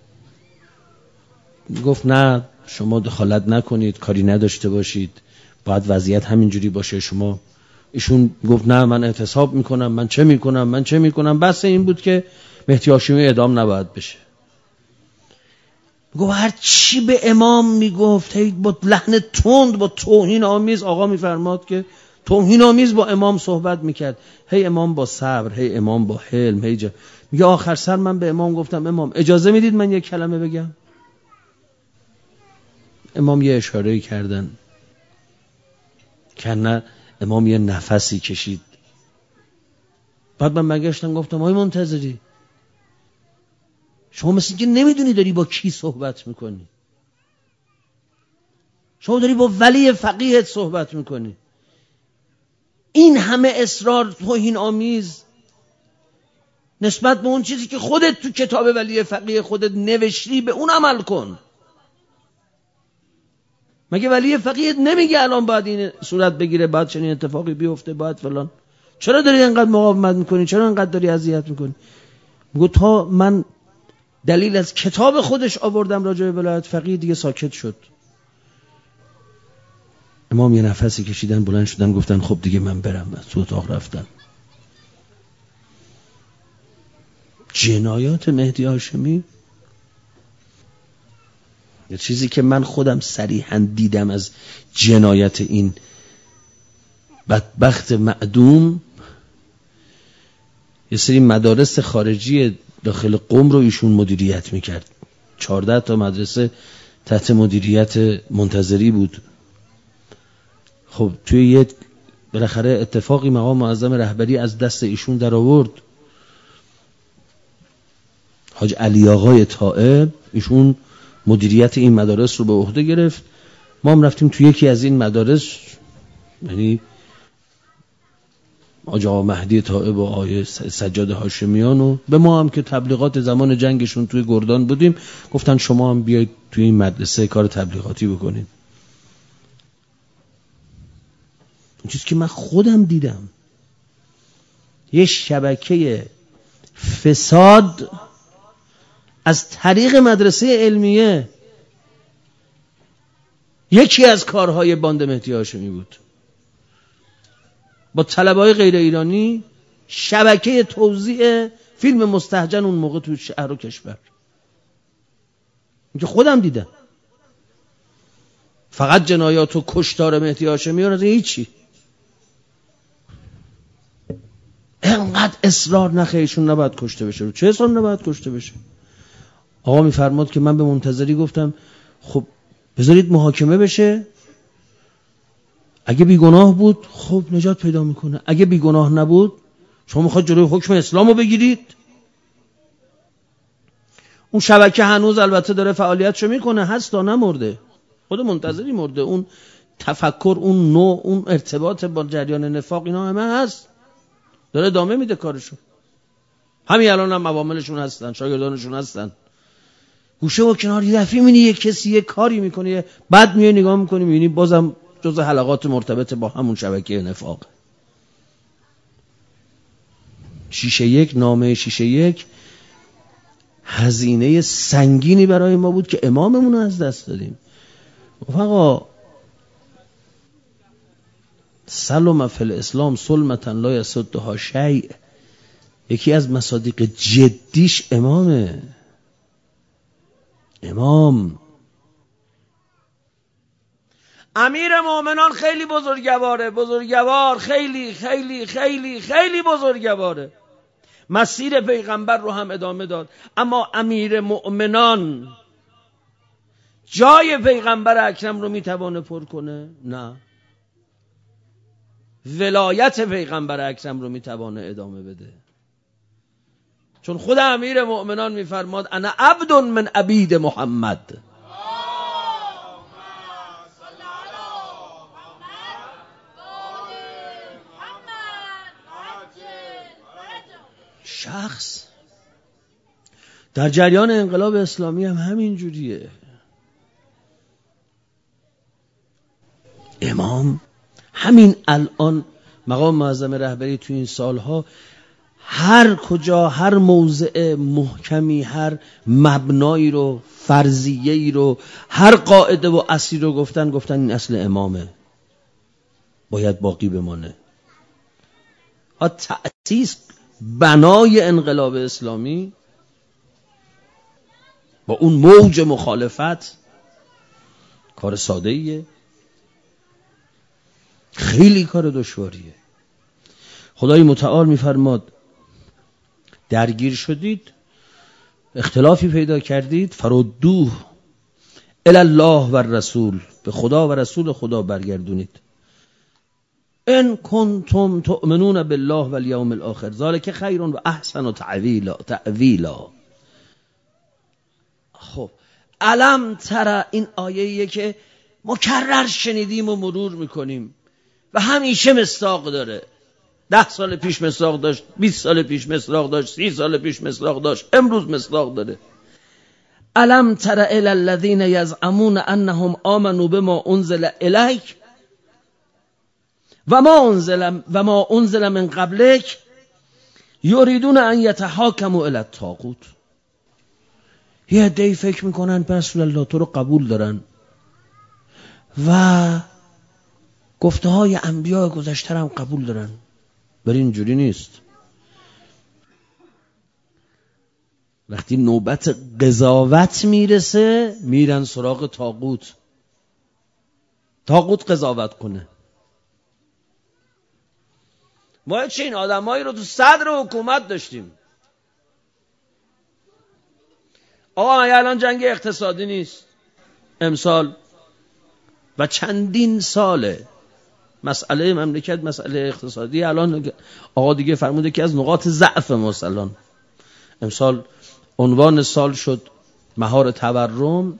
Speaker 1: گفت نه شما دخالت نکنید، کاری نداشته باشید، باید وضعیت همینجوری باشه. شما ایشون گفت نه من اعتصاب میکنم، من چه میکنم من چه میکنم بس این بود که مهدی هاشمی اعدام نباید بشه. گفت هر چی به امام میگفت هی با لحن تند، با توهین آمیز، آقا میفرماد که توهین آمیز با امام صحبت میکرد، هی امام با صبر، هی امام با حلم، هی جا... میگه آخر سر من به امام گفتم امام اجازه میدید من یک کلمه بگم؟ امام یه اشاره‌ای کردن که نه، امام یه نفسی کشید. بعد من برگشتم گفتم آقای منتظری شما مثل که نمیدونی داری با کی صحبت میکنی، شما داری با ولی فقیهت صحبت میکنی. این همه اصرار توهین آمیز نسبت به اون چیزی که خودت تو کتاب ولی فقیه خودت نوشتی به اون عمل کن. مگه ولی فقیهت نمیگه الان باید این صورت بگیره، باید چنین اتفاقی بیفته، باید فلان؟ چرا داری اینقدر مقاومت میکنی؟ چرا اینقدر داری اذیت میکنی؟ میگه تا من دلیل از کتاب خودش آوردم راجع به ولایت فقیه دیگه ساکت شد. امام یه نفسی کشیدن، بلند شدن گفتن خب دیگه من برم. از تو اتاق رفتن. جنایات مهدی هاشمی، یه چیزی که من خودم صریحاً دیدم از جنایت این بدبخت معدوم، یه سری مدارس خارجی داخل قم رو ایشون مدیریت میکرد. چهارده تا مدرسه تحت مدیریت منتظری بود. خب توی یه بالاخره اتفاقی مقام معظم رهبری از دست ایشون در آورد. حاج علی آقای طائب ایشون مدیریت این مدارس رو به عهده گرفت. ما هم رفتیم توی یکی از این مدارس، یعنی حاج آقا مهدی طائب و آقای سجاد هاشمیان، و به ما هم که تبلیغات زمان جنگشون توی گردان بودیم گفتن شما هم بیایید توی این مدرسه کار تبلیغاتی بکنید. اون چیزی که من خودم دیدم، یه شبکه فساد از طریق مدرسه علمیه، یکی از کارهای باند مهدی هاشمی بود. با طلبه‌های غیر ایرانی شبکه توزیع فیلم مستهجن اون موقع تو شهر و کشور، این که خودم دیدم. فقط جنایات و کشتار مهدی هاشمی رو هیچی. اینقدر اصرار نخیشون نباید کشته بشه. رو چه اصرار نباید کشته بشه؟ آقا میفرماد که من به منتظری گفتم خب بذارید محاکمه بشه، اگه بیگناه بود خب نجات پیدا میکنه، اگه بیگناه نبود شما میخواد جلوی حکم اسلام رو بگیرید. اون شبکه هنوز البته داره فعالیتشو میکنه، هست تا نمرده، خود منتظری مرده. اون تفکر، اون نوع، اون ارتباط با جریان نفاق، اینا همه هست، داره ادامه میده کارشون. همین الان هم عواملشون هستن، شاگردانشون هستن. گوشه و کنار یه دفعه می‌بینی یه کسی یه کاری میکنه، بعد میای نگاه میکنی می‌بینی بازم جز حلقات مرتبط با همون شبکه نفاق. شیشه یک، نامه شیشه یک هزینه سنگینی برای ما بود که اماممون رو از دست دادیم. آقا سلم فی الاسلام سلمتا لا یسدها شیء، یکی از مصادیق جدیش امامه. امام امیر مومنان خیلی بزرگواره، بزرگوار خیلی خیلی خیلی خیلی بزرگواره، مسیر پیغمبر رو هم ادامه داد. اما امیر مومنان جای پیغمبر اکرم رو میتوانه پر کنه؟ نه. ولایت پیغمبر اکرم رو میتوانه ادامه بده؟ چون خود امیر مومنان میفرماد انا عبد من عبید محمد. شخص در جریان انقلاب اسلامی هم همین جوریه. امام همین الان مقام معظم رهبری تو این سالها هر کجا هر موضع محکمی، هر مبنایی رو، فرضیه‌ای رو، هر قاعده و اصلی رو گفتن گفتن این اصل امامه، باید باقی بمانه. ها تأسیس بنای انقلاب اسلامی با اون موج مخالفت کار ساده ایه؟ خیلی کار دشواریه. خدای متعال میفرماد درگیر شدید، اختلافی پیدا کردید، فردوه الی الله و الرسول، به خدا و رسول خدا برگردونید. ان کنتم تؤمنون بالله و الیوم الاخر ذلک خیر و احسن و تعویلا تعویلا. خب الم ترى این آیه‌ایه که مکرر شنیدیم و مرور میکنیم و همیشه مصداق داره. ده سال پیش مصداق داشت، بیست سال پیش مصداق داشت، سی سال پیش مصداق داشت، امروز مصداق داره. الم تر الی الذین یزعمون انهم آمنوا بما انزل الیک و ما انزل و ما انزل من قبلک یریدون ان یتحاکموا الی الطاغوت. یه عده‌ای فکر میکنن به رسول الله تو رو قبول دارن و گفته های انبیاء گذشته هم قبول دارن، ولی اینجوری نیست. وقتی نوبت قضاوت میرسه میرن سراغ طاغوت، طاغوت قضاوت کنه. ما چه این آدمایی رو تو صدر حکومت داشتیم. آقا مگه الان جنگ اقتصادی نیست؟ امسال و چندین ساله مسئله مملکت مسئله اقتصادی. الان آقا دیگه فرموده که از نقاط ضعف ماست. الان امسال عنوان سال شد مهار تورم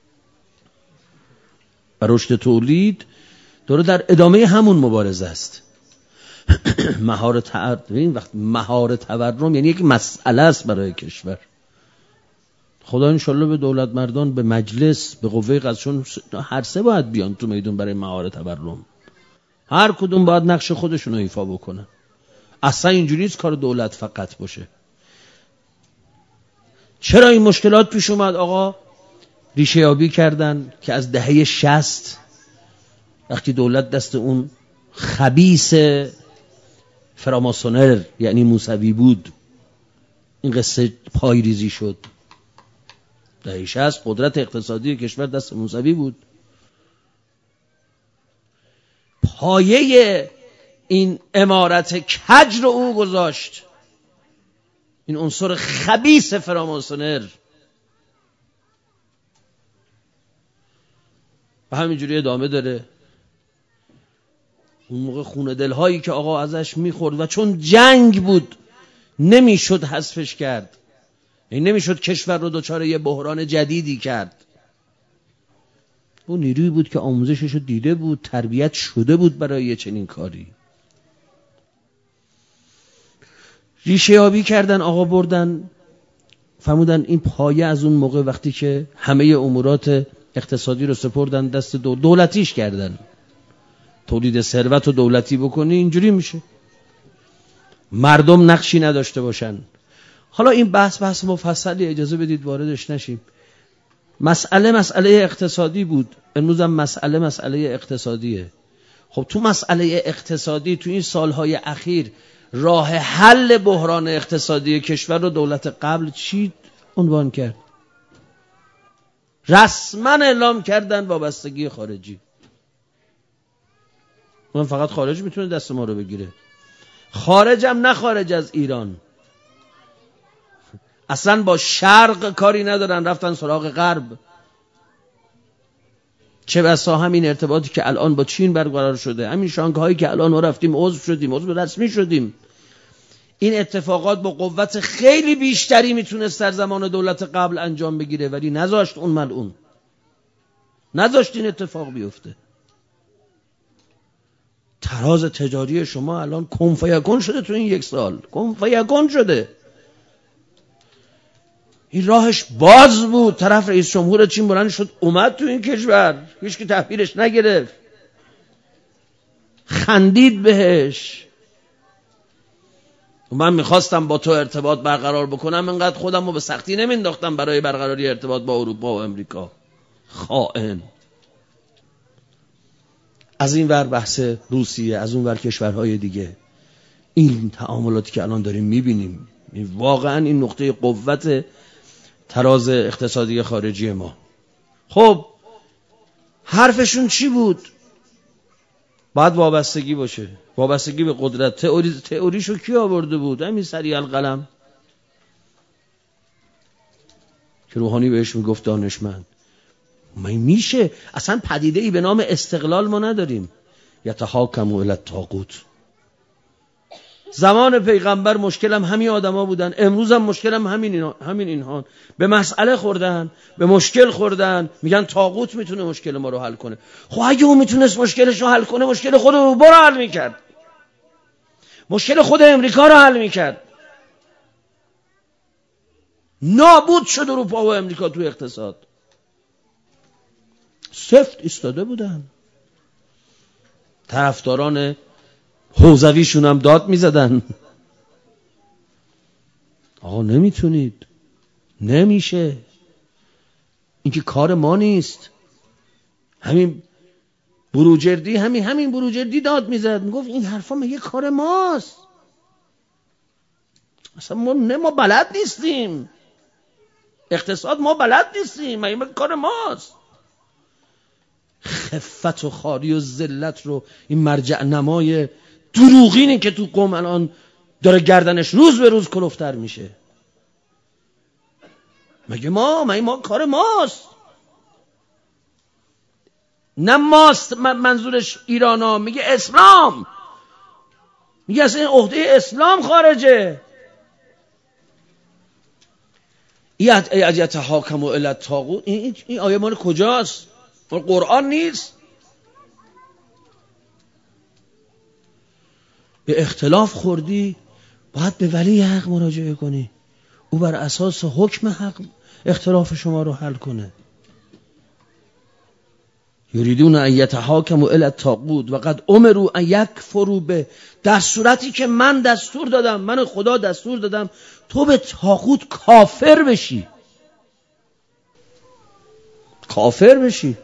Speaker 1: و رشد تولید. داره در ادامه همون مبارزه است. مهار تورم وقت مهار تورم یعنی یک مسئله است برای کشور. خدا انشالله به دولت مردان، به مجلس، به قوه قضاییه، هر سه باید بیان تو میدون برای مهار تورم. هر کدوم باید نقش خودشون رو ایفا بکنن. اصلا اینجوری نیست کار دولت فقط باشه. چرا این مشکلات پیش اومد آقا؟ ریشه یابی کردن که از دهه شصت وقتی دولت دست اون خبیث فراماسونر یعنی موسوی بود این قصه پای ریزی شد. دهه شصت قدرت اقتصادی کشور دست موسوی بود. پایه این امارت کج رو او گذاشت، این عنصر خبیث فراماسونر. و همینجوری ادامه داره. اون موقع خون دلهایی که آقا ازش میخورد و چون جنگ بود نمیشد حذفش کرد، این نمیشد کشور رو دچار یه بحران جدیدی کرد. اون نیرویی بود که آموزشش رو دیده بود، تربیت شده بود برای چنین کاری. ریشه یابی کردن آقا، بردن فرمودن این پایه از اون موقع وقتی که همه امورات اقتصادی رو سپردن دست دول... دولتیش کردن، تولید ثروت و دولتی بکنی اینجوری میشه، مردم نقشی نداشته باشن. حالا این بحث بحث مفصلی، اجازه بدید واردش نشیم. مسئله مسئله اقتصادی بود، امروز هم مسئله مسئله اقتصادیه. خب تو مسئله اقتصادی تو این سالهای اخیر راه حل بحران اقتصادی کشور رو دولت قبل چی عنوان کرد؟ رسما اعلام کردن وابستگی خارجی. من فقط خارج میتونه دست ما رو بگیره، خارج هم نه خارج از ایران، اصلا با شرق کاری ندارن، رفتن سراغ غرب. چه بسا همین ارتباطی که الان با چین برقرار شده، همین شانگهایی که الان ما رفتیم عضو شدیم، عضو رسمی شدیم، این اتفاقات با قوت خیلی بیشتری میتونست در زمان دولت قبل انجام بگیره، ولی نذاشت اون ملعون، نذاشت این اتفاق بیفته. تراز تجاری شما الان کن فیکون شده، تو این یک سال کن فیکون شده. این راهش باز بود، طرف رئیس جمهور چین بلند شد اومد تو این کشور، هیچ کی تحویلش نگرفت، خندید بهش. من میخواستم با تو ارتباط برقرار بکنم، انقدر خودم رو به سختی نمینداختم برای برقراری ارتباط با اروپا و امریکا. خائن. از این ور بحث روسیه، از اون ور کشورهای دیگه. این تعاملاتی که الان داریم میبینیم واقعا این نقطه قوت تراز اقتصادی خارجی ما. خب حرفشون چی بود؟ باید وابستگی باشه، وابستگی به قدرت. تئوری تئوریشو کی آورده بود؟ همین سریع القلم که روحانی بهش میگفت دانشمند. ما میشه اصلا پدیده ای به نام استقلال ما نداریم. یتحاکم الی الطاغوت. زمان پیغمبر مشکلم همین آدما بودن، امروز هم مشکلم همین اینا، همین اینها. به مسئله خوردن، به مشکل خوردن، میگن طاغوت میتونه مشکل ما رو حل کنه. خب اگه اون میتونست مشکلش رو حل کنه، مشکل خود اروپا رو حل میکرد، مشکل خود امریکا رو حل میکرد. نابود شد اروپا و امریکا تو اقتصاد، سفت ایستاده بودن. طرفداران حوزویشون هم داد میزدن آقا نمیتونید، نمیشه، این که کار ما نیست. همین بروجردی همین همین بروجردی داد میزد، میگفت این حرفا مگه کار ماست؟ اصلا ما نه ما بلد نیستیم، اقتصاد ما بلد نیستیم، مگه کار ماست؟ خفت و خاری و ذلت رو این مرجع نمای دروغینه که تو قوم الان داره گردنش روز به روز کلفتر میشه. مگه ما مگه ما کار ماست؟ نه ماست، منظورش ایرانا، میگه اسلام، میگه اصلا این عهده اسلام خارجه. یتحاکم الی الطاغوت، این این آیه مال کجاست؟ مال قرآن نیست. به اختلاف خوردی باید به ولی حق مراجعه کنی، او بر اساس حکم حق اختلاف شما رو حل کنه. یریدون ان یتحاکموا الی الطاغوت و قد امروا ان یکفروا به، در صورتی که من دستور دادم، من خدا دستور دادم تو به طاغوت کافر بشی، کافر بشی.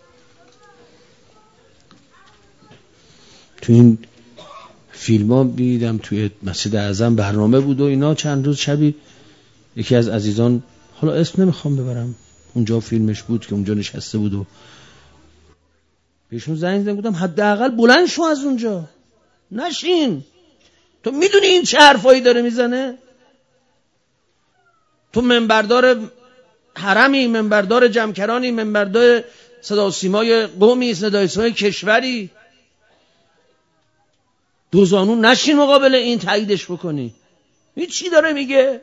Speaker 1: تو این فیلم ها دیدم توی مسجد اعظم برنامه بود و اینا، چند روز شبی یکی از عزیزان، حالا اسم نمیخوام ببرم، اونجا فیلمش بود که اونجا نشسته بود و بهشون زنگ زدم گفتم حداقل بلند شو از اونجا، نشین. تو میدونی این چه حرفایی داره میزنه؟ تو منبردار حرمی، منبردار جمکرانی، منبردار صدا و سیمای قومی، صدا و سیمای کشوری، دو زانو نشین مقابل این تاییدش بکنی. این چی داره میگه؟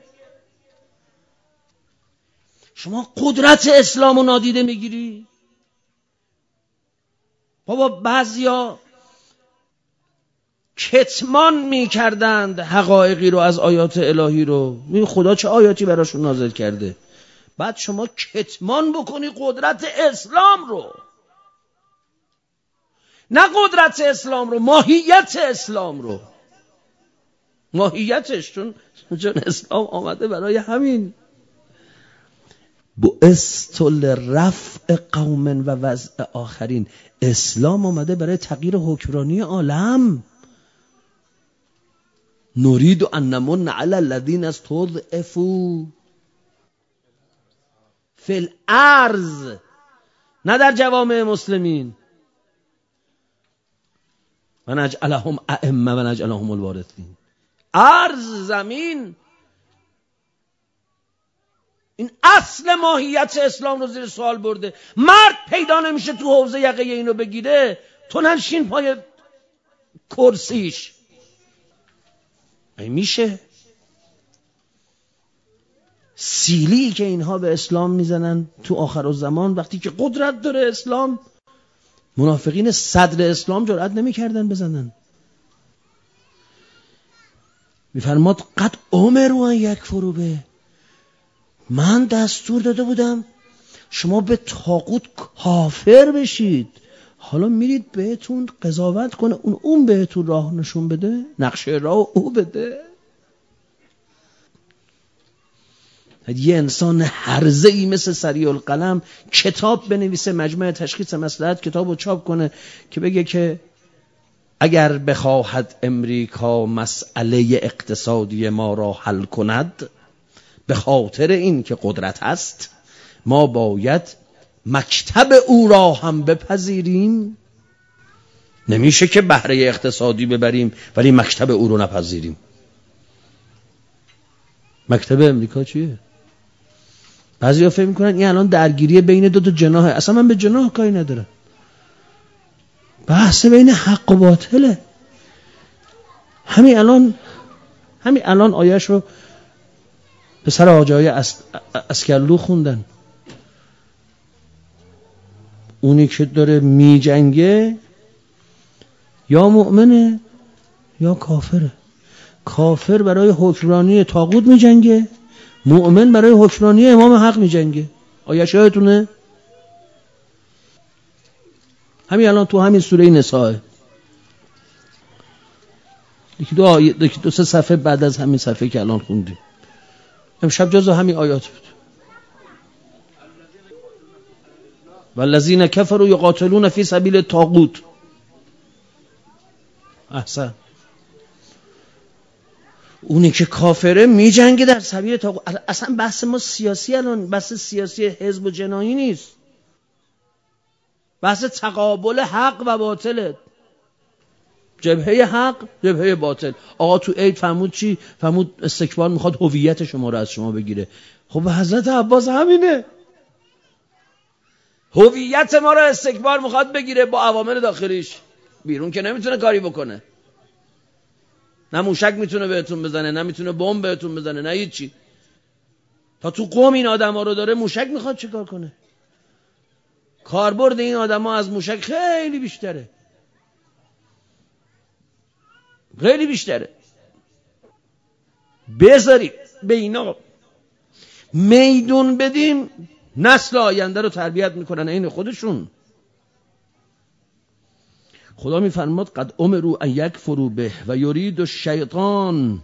Speaker 1: شما قدرت اسلامو نادیده میگیری؟ بابا بعضیا کتمان میکردند حقایقی رو از آیات الهی رو. این خدا چه آیاتی براشون نازل کرده، بعد شما کتمان بکنی قدرت اسلام رو، نه قدرت اسلام رو، ماهیت اسلام رو، ماهیتش، چون چون اسلام آمده برای همین. بعثت لرفع قوم و وضع آخرین. اسلام آمده برای تغییر حکمرانی عالم. نرید ان نمن علی الذین استضعفوا فی الارض، نه در جوامع مسلمین. و نجعلهم ائمه و نجعلهم الوارثین. ارض، زمین، این اصل ماهیت اسلام رو زیر سوال برده. مرد پیدا نمیشه تو حوزه یقه اینو بگیره، تو ننشین پای کرسیش. این میشه سیلی که اینها به اسلام میزنن تو آخر الزمان، وقتی که قدرت داره اسلام، منافقین صدر اسلام جرأت نمیکردن بزنن. میفرماد قد امروا ان یکفروا به، من دستور داده بودم شما به طاغوت کافر بشید، حالا میرید بهتون قضاوت کنه، اون اون بهتون راه نشون بده، نقشه راه او بده. یه انسان هرزه‌ای مثل سریع القلم کتاب بنویسه، مجمع تشخیص مصلحت کتابو چاپ کنه که بگه که اگر بخواهد امریکا مسئله اقتصادی ما را حل کند، به خاطر این که قدرت است، ما باید مکتب او را هم بپذیریم. نمیشه که بهره اقتصادی ببریم ولی مکتب او رو نپذیریم. مکتب امریکا چیه؟ بعضیا فکر میکنن این الان درگیری بین دو تا جناح، اصلا من به جناح کاری ندارم، بحث بین حق و باطله. همین الان همین الان آیه‌اش رو پسر آجای اس... اسکرلو خوندن. اونی که داره می جنگه یا مؤمنه یا کافره. کافر برای حکمرانی طاغوت می جنگه، مؤمن برای حکمرانی امام حق می جنگه. آیه شایتونه؟ همین الان تو همین سوره نساء، یکی دو آیه، یکی دو سه صفحه بعد از همین صفحه که الان خوندیم، امشب جزو همین آیات بود. والذین کفروا یقاتلون فی سبیل الطاغوت. احسن. اونی که کافره می جنگه در سبیل طاغوت. اصلا بحث ما سیاسی الان بحث سیاسی حزب و جناحی نیست، بحث تقابل حق و باطله، جبهه حق جبهه باطل. آقا تو عید فهمود چی؟ فهمود استکبار میخواد هویت شما رو از شما بگیره. خب به حضرت عباس همینه، هویت ما رو استکبار میخواد بگیره با عوامل داخلیش، بیرون که نمیتونه کاری بکنه، نه موشک میتونه بهتون بزنه، نه میتونه بمب بهتون بزنه، نه هیچی. تا تو قوم این آدما رو داره، موشک میخواد چیکار کنه؟ کاربرد این آدما از موشک خیلی بیشتره، خیلی بیشتره. بذاریم به اینا میدون بدیم، نسل آینده رو تربیت میکنن این خودشون. خدا میفرماد قد امروا ان یکفروا به و یرید الشیطان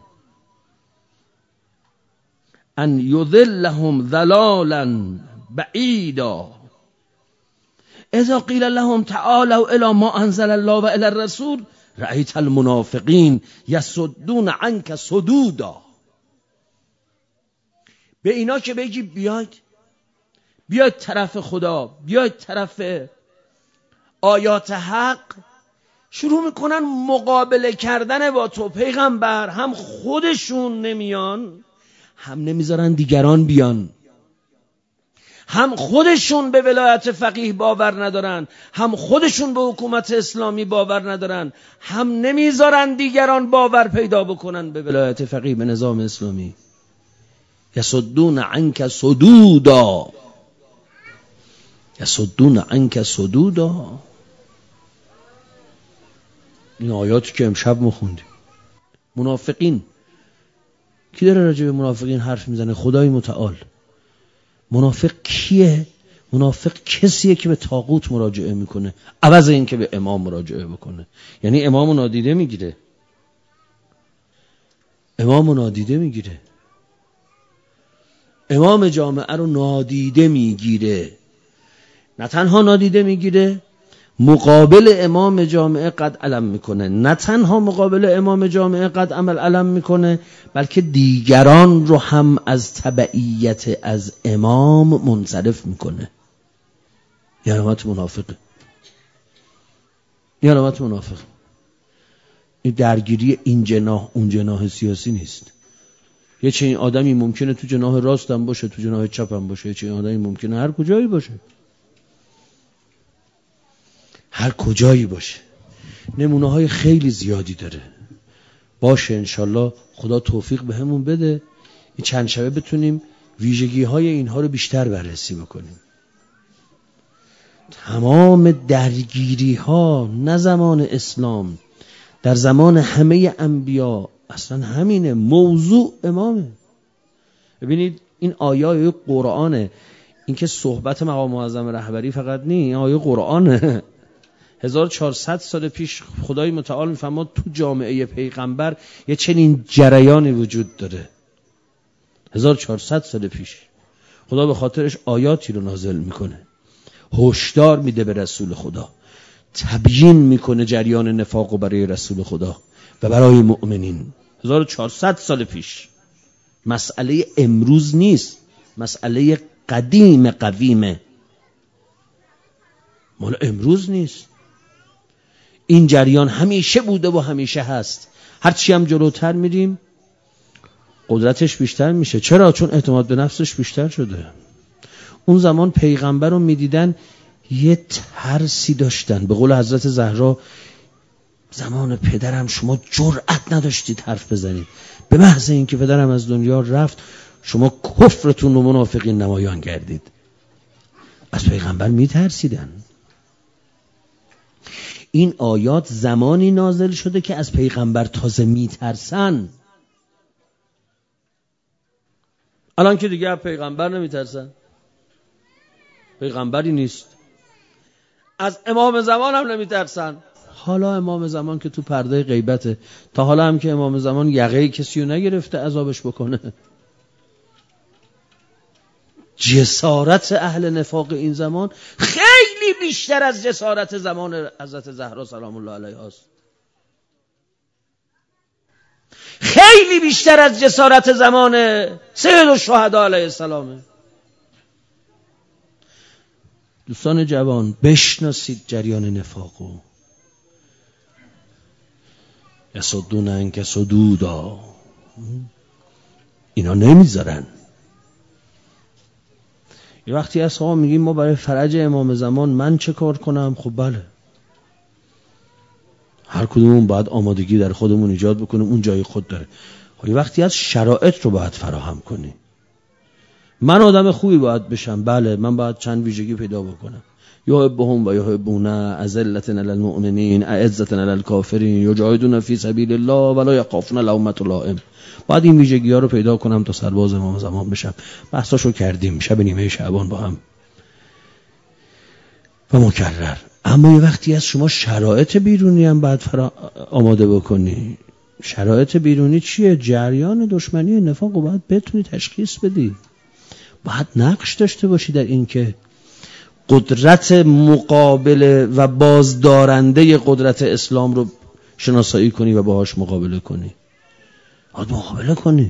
Speaker 1: ان یضلهم ضلالا بعیدا اذا قیل لهم تعالوا الی ما انزل الله و الی الرسول رأیت المنافقین یصدون عنک صدودا. به اینا که بگی بیاید بیاید طرف خدا، بیاید طرف آیات حق، شروع میکنن مقابله کردن با تو. پیغمبر هم خودشون نمیان، هم نمیذارن دیگران بیان، هم خودشون به ولایت فقیه باور ندارن، هم خودشون به حکومت اسلامی باور ندارن، هم نمیذارن دیگران باور پیدا بکنن به ولایت فقیه، به نظام اسلامی. یصدون عنک صدودا، یصدون عنک صدودا. این آیاتی که امشب ما خوندیم. منافقین، کی داره راجع به منافقین حرف میزنه؟ خدای متعال. منافق کیه؟ منافق کسیه که به طاغوت مراجعه میکنه عوض این که به امام مراجعه بکنه. یعنی امامو نادیده میگیره، امامو نادیده میگیره، امام جامعه رو نادیده میگیره. نه تنها نادیده میگیره، مقابل امام جامعه قد علم میکنه. نه تنها مقابل امام جامعه قد عمل علم میکنه، بلکه دیگران رو هم از تبعیت از امام منصرف میکنه. یه علامت منافقه، یه علامت منافقه. این درگیری این جناح اون جناح سیاسی نیست. یه چنین آدمی ممکنه تو جناح راست هم باشه، تو جناح چپ هم باشه. یه چنین آدمی ممکنه هر کجایی باشه، هر کجایی باشه. نمونه های خیلی زیادی داره. باشه انشالله خدا توفیق به همون بده این چند شبه بتونیم ویژگی های اینها رو بیشتر بررسی بکنیم. تمام درگیری ها نه زمان اسلام، در زمان همه انبیا اصلا همینه. موضوع امامه. ببینید این آیه قرآنه. این که صحبت مقام معظم رهبری فقط نی، این آیه قرآنه. هزار و چهارصد سال پیش خدای متعال میفرماد تو جامعه پیغمبر یه چنین جریانی وجود داره. هزار و چهارصد سال پیش خدا به خاطرش آیاتی رو نازل میکنه، هشدار میده به رسول خدا، تبیین میکنه جریان نفاق برای رسول خدا و برای مؤمنین. هزار و چهارصد سال پیش. مسئله امروز نیست، مسئله قدیم قویمه، مال امروز نیست. این جریان همیشه بوده و همیشه هست. هرچی هم جلوتر میریم قدرتش بیشتر میشه. چرا؟ چون اعتماد به نفسش بیشتر شده. اون زمان پیغمبر رو میدیدن یه ترسی داشتن. به قول حضرت زهرا زمان پدرم شما جرأت نداشتید حرف بزنید، به محض اینکه پدرم از دنیا رفت شما کفرتون رو منافقین نمایان کردید. از پیغمبر میترسیدن. این آیات زمانی نازل شده که از پیغمبر تازه میترسن. الان که دیگه پیغمبر نمیترسن، پیغمبری نیست. از امام زمان هم نمیترسن. حالا امام زمان که تو پرده غیبته، تا حالا هم که امام زمان یقه کسی رو نگرفته عذابش بکنه. جسارت اهل نفاق این زمان خیلی بیشتر از جسارت زمان حضرت زهرا سلام الله علیها است. خیلی بیشتر از جسارت زمان سید الشهدا علیه السلامه. دوستان جوان بشناسید جریان نفاقو. یصدون عنک صدودا، اینا نمیذارن. یه وقتی از ها میگیم ما برای فرج امام زمان من چه کار کنم؟ خب بله، هر کدومون باید آمادگی در خودمون ایجاد بکنیم، اون جای خود داره. خب یه وقتی از شرایط رو باید فراهم کنیم. من آدم خوبی باید بشم، بله من باید چند ویژگی پیدا بکنم. یحبهم و یحبونه، اذلة علی المؤمنین اعزة علی الکافرین یجاهدون فی سبیل الله ولا یخافون لومة لائم. باید این ویژگی ها رو پیدا کنم تا سرباز امام زمان بشم. بحثاشو کردیم شب نیمه شعبان با هم و مکرر. اما یه وقتی از شما شرایط بیرونی هم باید فرا آماده بکنی. شرایط بیرونی چیه؟ جریان دشمنی نفاق رو باید بتونی تشخیص بدی. باید نقش داشته باشی در این که قدرت مقابله و بازدارنده قدرت اسلام رو شناسایی کنی و باهاش مقابله کنی. باید مقابله کنی.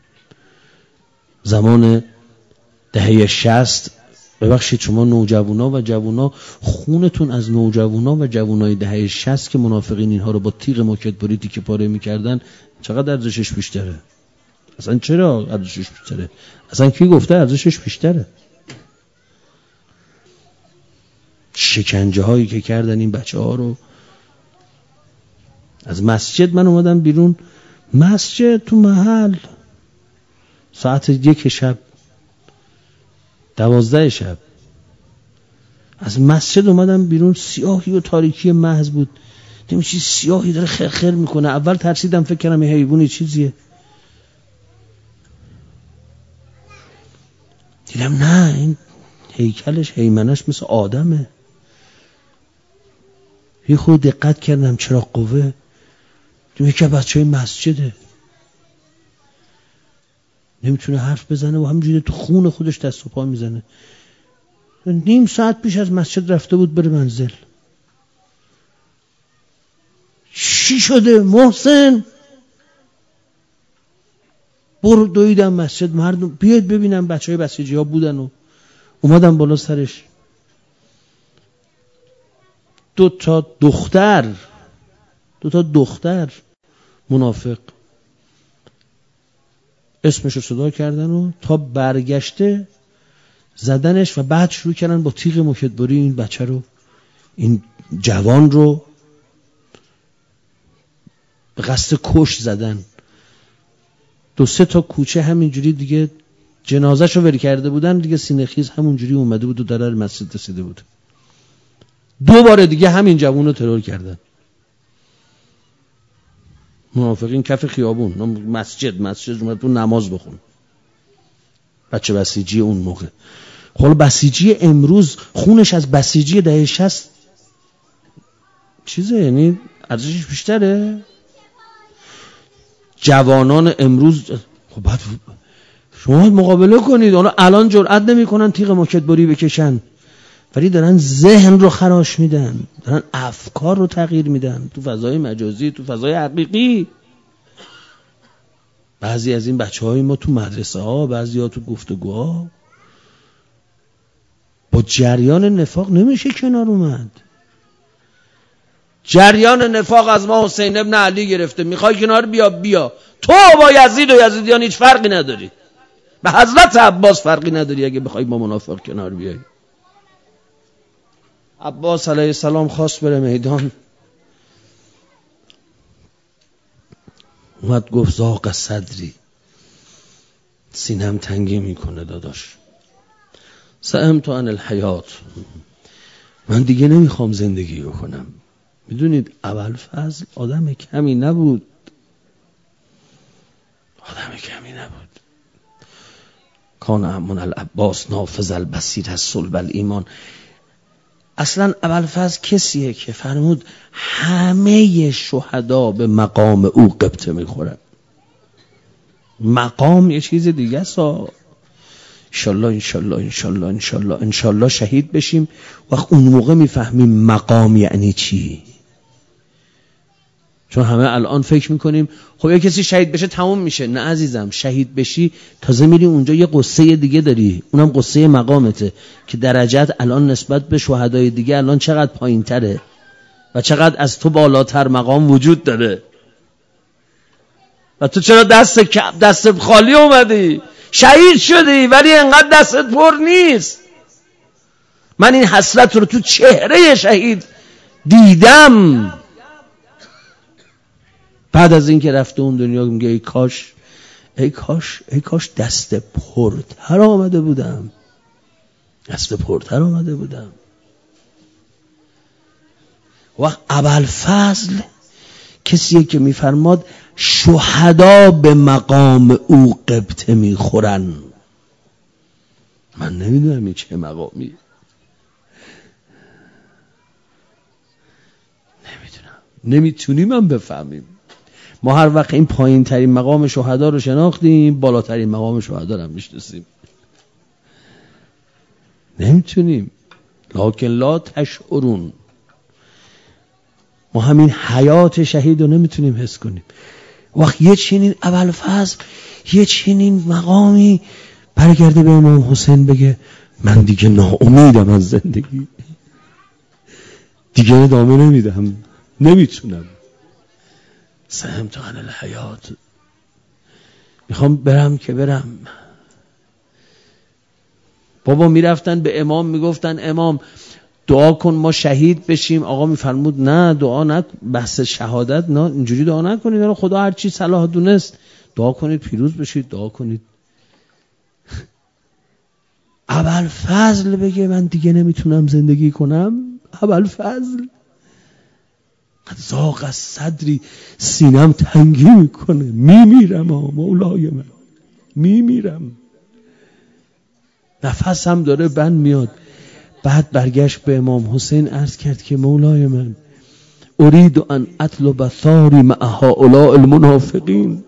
Speaker 1: زمان دهه شصت، ببخشید شما نوجوانا و جوانا خونتون از نوجوانا و جوانای دهه شصت که منافقین اینها رو با تیغ موکت بریدی که پاره میکردن چقدر ارزشش بیشتره؟ اصلا چرا ارزشش بیشتره؟ اصلا کی گفته ارزشش بیشتره؟ شکنجه هایی که کردن این بچه ها رو. از مسجد من اومدم بیرون، مسجد تو محل ساعت یک شب، دوازده شب، از مسجد اومدم بیرون، سیاهی و تاریکی محض بود. دیدم چیز سیاهی داره خرخر میکنه. اول ترسیدم، فکر کردم یه حیوانی چیزیه. دیدم نه، این هیکلش هیمنش مثل آدمه. یه خود دقت کردم چراغ قوه، دیدم یکی از بچهای مسجده، نمیتونه حرف بزنه و همینجوری تو خون خودش دست و پا میزنه. نیم ساعت پیش از مسجد رفته بود بره منزل. چی شده محسن؟ برو دویدم مسجد، مردم بیاید ببینم بچه های بسیجی ها بودن و اومدم بالا سرش. دو تا دختر دو تا دختر منافق اسمش رو صدا کردن و تا برگشته زدنش و بعد شروع کردن با تیغ موکدبری این بچه رو، این جوان رو به قصد کش زدن. دو سه تا کوچه همینجوری دیگه جنازه‌ش رو ول کرده بودن دیگه، سینه خیز همونجوری اومده بود و در مسجد رسیده بود. دو بار دیگه همین جوان رو ترور کردن. منافقین کف خیابون، مسجد مسجد اومد تو نماز بخون. بچه بسیجی اون موقع. خب بسیجی امروز خونش از بسیجی دهه شصت چیزه، یعنی ارزشش بیشتره. جوانان امروز خب بعد شما مقابله کنید، حالا الان جرئت نمی‌کنن تیغ موکدبری بکشن، ولی دارن ذهن رو خراش میدن، دارن افکار رو تغییر میدن تو فضای مجازی، تو فضای حقیقی. بعضی از این بچه‌های ما تو مدرسه ها، بعضی ها تو گفتگوها با جریان نفاق نمیشه کنار اومد. جریان نفاق از ما حسین ابن علی گرفته، میخوای کنار بیا بیا، تو با یزید و یزیدیان هیچ فرقی نداری، به حضرت عباس فرقی نداری اگه بخوای با منافق کنار بیای. عباس علیه السلام خواست بره میدان، اومد گفت زاق صدری، سینم تنگی میکنه داداش، سئمت عن الحیات، من دیگه نمیخوام زندگی بکنم. میدونید ابوالفضل آدم کمی نبود، آدم کمی نبود. کان امون العباس نافذ البصیر از صلب الایمان. اصلا ابوالفضل کسیه که فرمود همه شهدا به مقام او قبطه میخورن. مقام یه چیز دیگه سا. انشالله انشالله انشالله انشالله انشالله شهید بشیم، وقت اون موقع میفهمیم مقام یعنی چی. چون همه الان فکر میکنیم خب یه کسی شهید بشه تموم میشه. نه عزیزم، شهید بشی تازه میری اونجا یه قصه دیگه داری، اونم قصه مقامته که درجات الان نسبت به شهدای دیگه الان چقدر پایین تره و چقدر از تو بالاتر مقام وجود داره و تو چرا دست دست خالی اومدی؟ شهید شدی ولی انقدر دستت پر نیست. من این حسرت رو تو چهره شهید دیدم. بعد از این که رفته اون دنیا میگه ای کاش ای کاش ای کاش دست پرتر آمده بودم، دست پرتر آمده بودم. و ابوالفضل کسیه که میفرماد شهدا به مقام او قبطه میخورن. من نمیدونم این چه مقامی، نمیدونم، نمیتونیم من بفهمیم. ما هر وقت این پایین ترین مقام شهدا رو شناختیم، بالاترین مقام شهدا رو هم میشناسیم. نمیتونیم، لکن لا تشعرون. ما همین حیات شهید رو نمیتونیم حس کنیم. وقت یه چنین ابوالفضل یه چنین مقامی برگرده به امام حسین بگه من دیگه ناامیدم از زندگی، دیگه ادامه نمیدم، نمیتونم، سهمت عن الحیات، میخوام برم که برم. بابا میرفتن به امام میگفتن امام دعا کن ما شهید بشیم. آقا میفرمود نه دعا نه، بحث شهادت نه، اینجوری دعا نکنید، خدا هر چی صلاح دونست دعا کنید پیروز بشید، دعا کنید. ابوالفضل بگه من دیگه نمیتونم زندگی کنم. ابوالفضل قد ضاق از صدری، سینم تنگی میکنه، میمیرم ها مولای من، میمیرم، نفسم داره بند میاد. بعد برگشت به امام حسین عرض کرد که مولای من اريد ان اطلب ثاری مع هؤلاء المنافقین.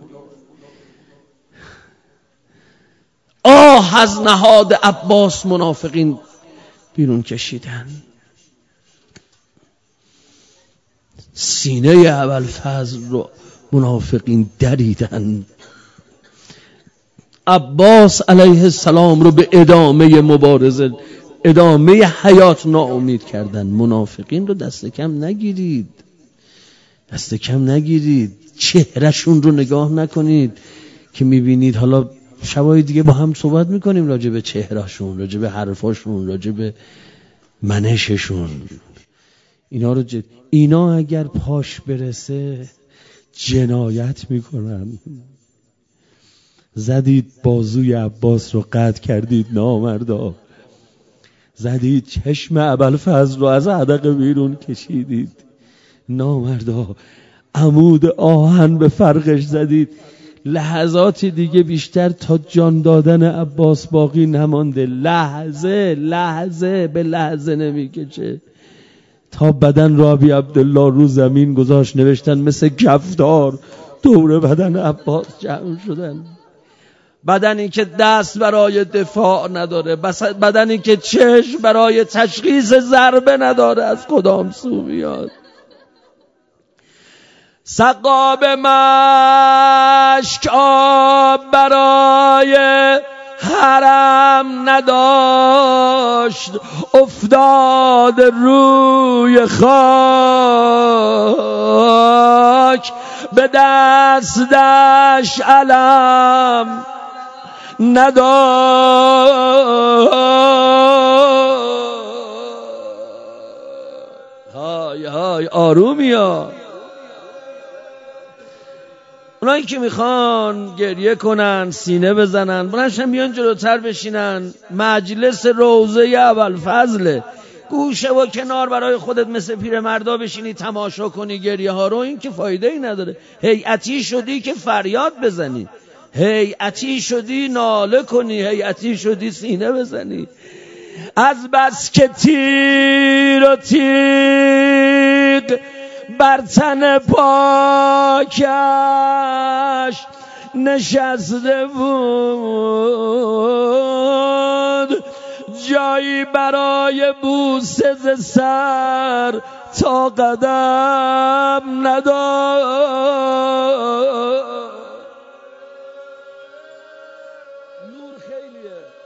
Speaker 1: آه از نهاد عباس منافقین بیرون کشیدن، سینه ابوالفضل رو منافقین دریدن، عباس علیه السلام رو به ادامه مبارزه، ادامه حیات ناامید کردن. منافقین رو دست کم نگیرید، دست کم نگیرید، چهرهشون رو نگاه نکنید که میبینید. حالا شبای دیگه با هم صحبت میکنیم راجع به چهرهشون، راجع به حرفاشون، راجع به منششون. اینا رو جد... اینا اگر پاش برسه جنایت میکنن. زدید بازوی عباس رو قطع کردید نامردا، زدید چشم ابوالفضل رو از حدقه بیرون کشیدید نامردا، عمود آهن به فرقش زدید. لحظات دیگه بیشتر تا جان دادن عباس باقی نمانده، لحظه لحظه به لحظه نمیکشه تا بدن رابی عبدالله رو زمین گذاشت، نوشتن مثل گفتار دور بدن عباس جمع شدن. بدنی که دست برای دفاع نداره، بدنی که چشم برای تشخیص ضربه نداره، از کدام سو بیاد؟ سقاب مشک آب برای حرم نداشت، افتاد روی خاک، به دستش علم نداشت. های های آرومی ها. اونایی که میخوان گریه کنن، سینه بزنن، بلنشن بیان جلوتر بشینن. مجلس روضه ابوالفضل، گوشه و کنار برای خودت مثل پیرمردا بشینی تماشا کنی گریه ها رو. این که فایده ای نداره. هیئتی شدی که فریاد بزنی، هیئتی شدی ناله کنی، هیئتی شدی سینه بزنی. از بس که تیر و تیغ بر تن پاکش نشسته بود، جایی برای بوسه ز سر تا قدم نداشت.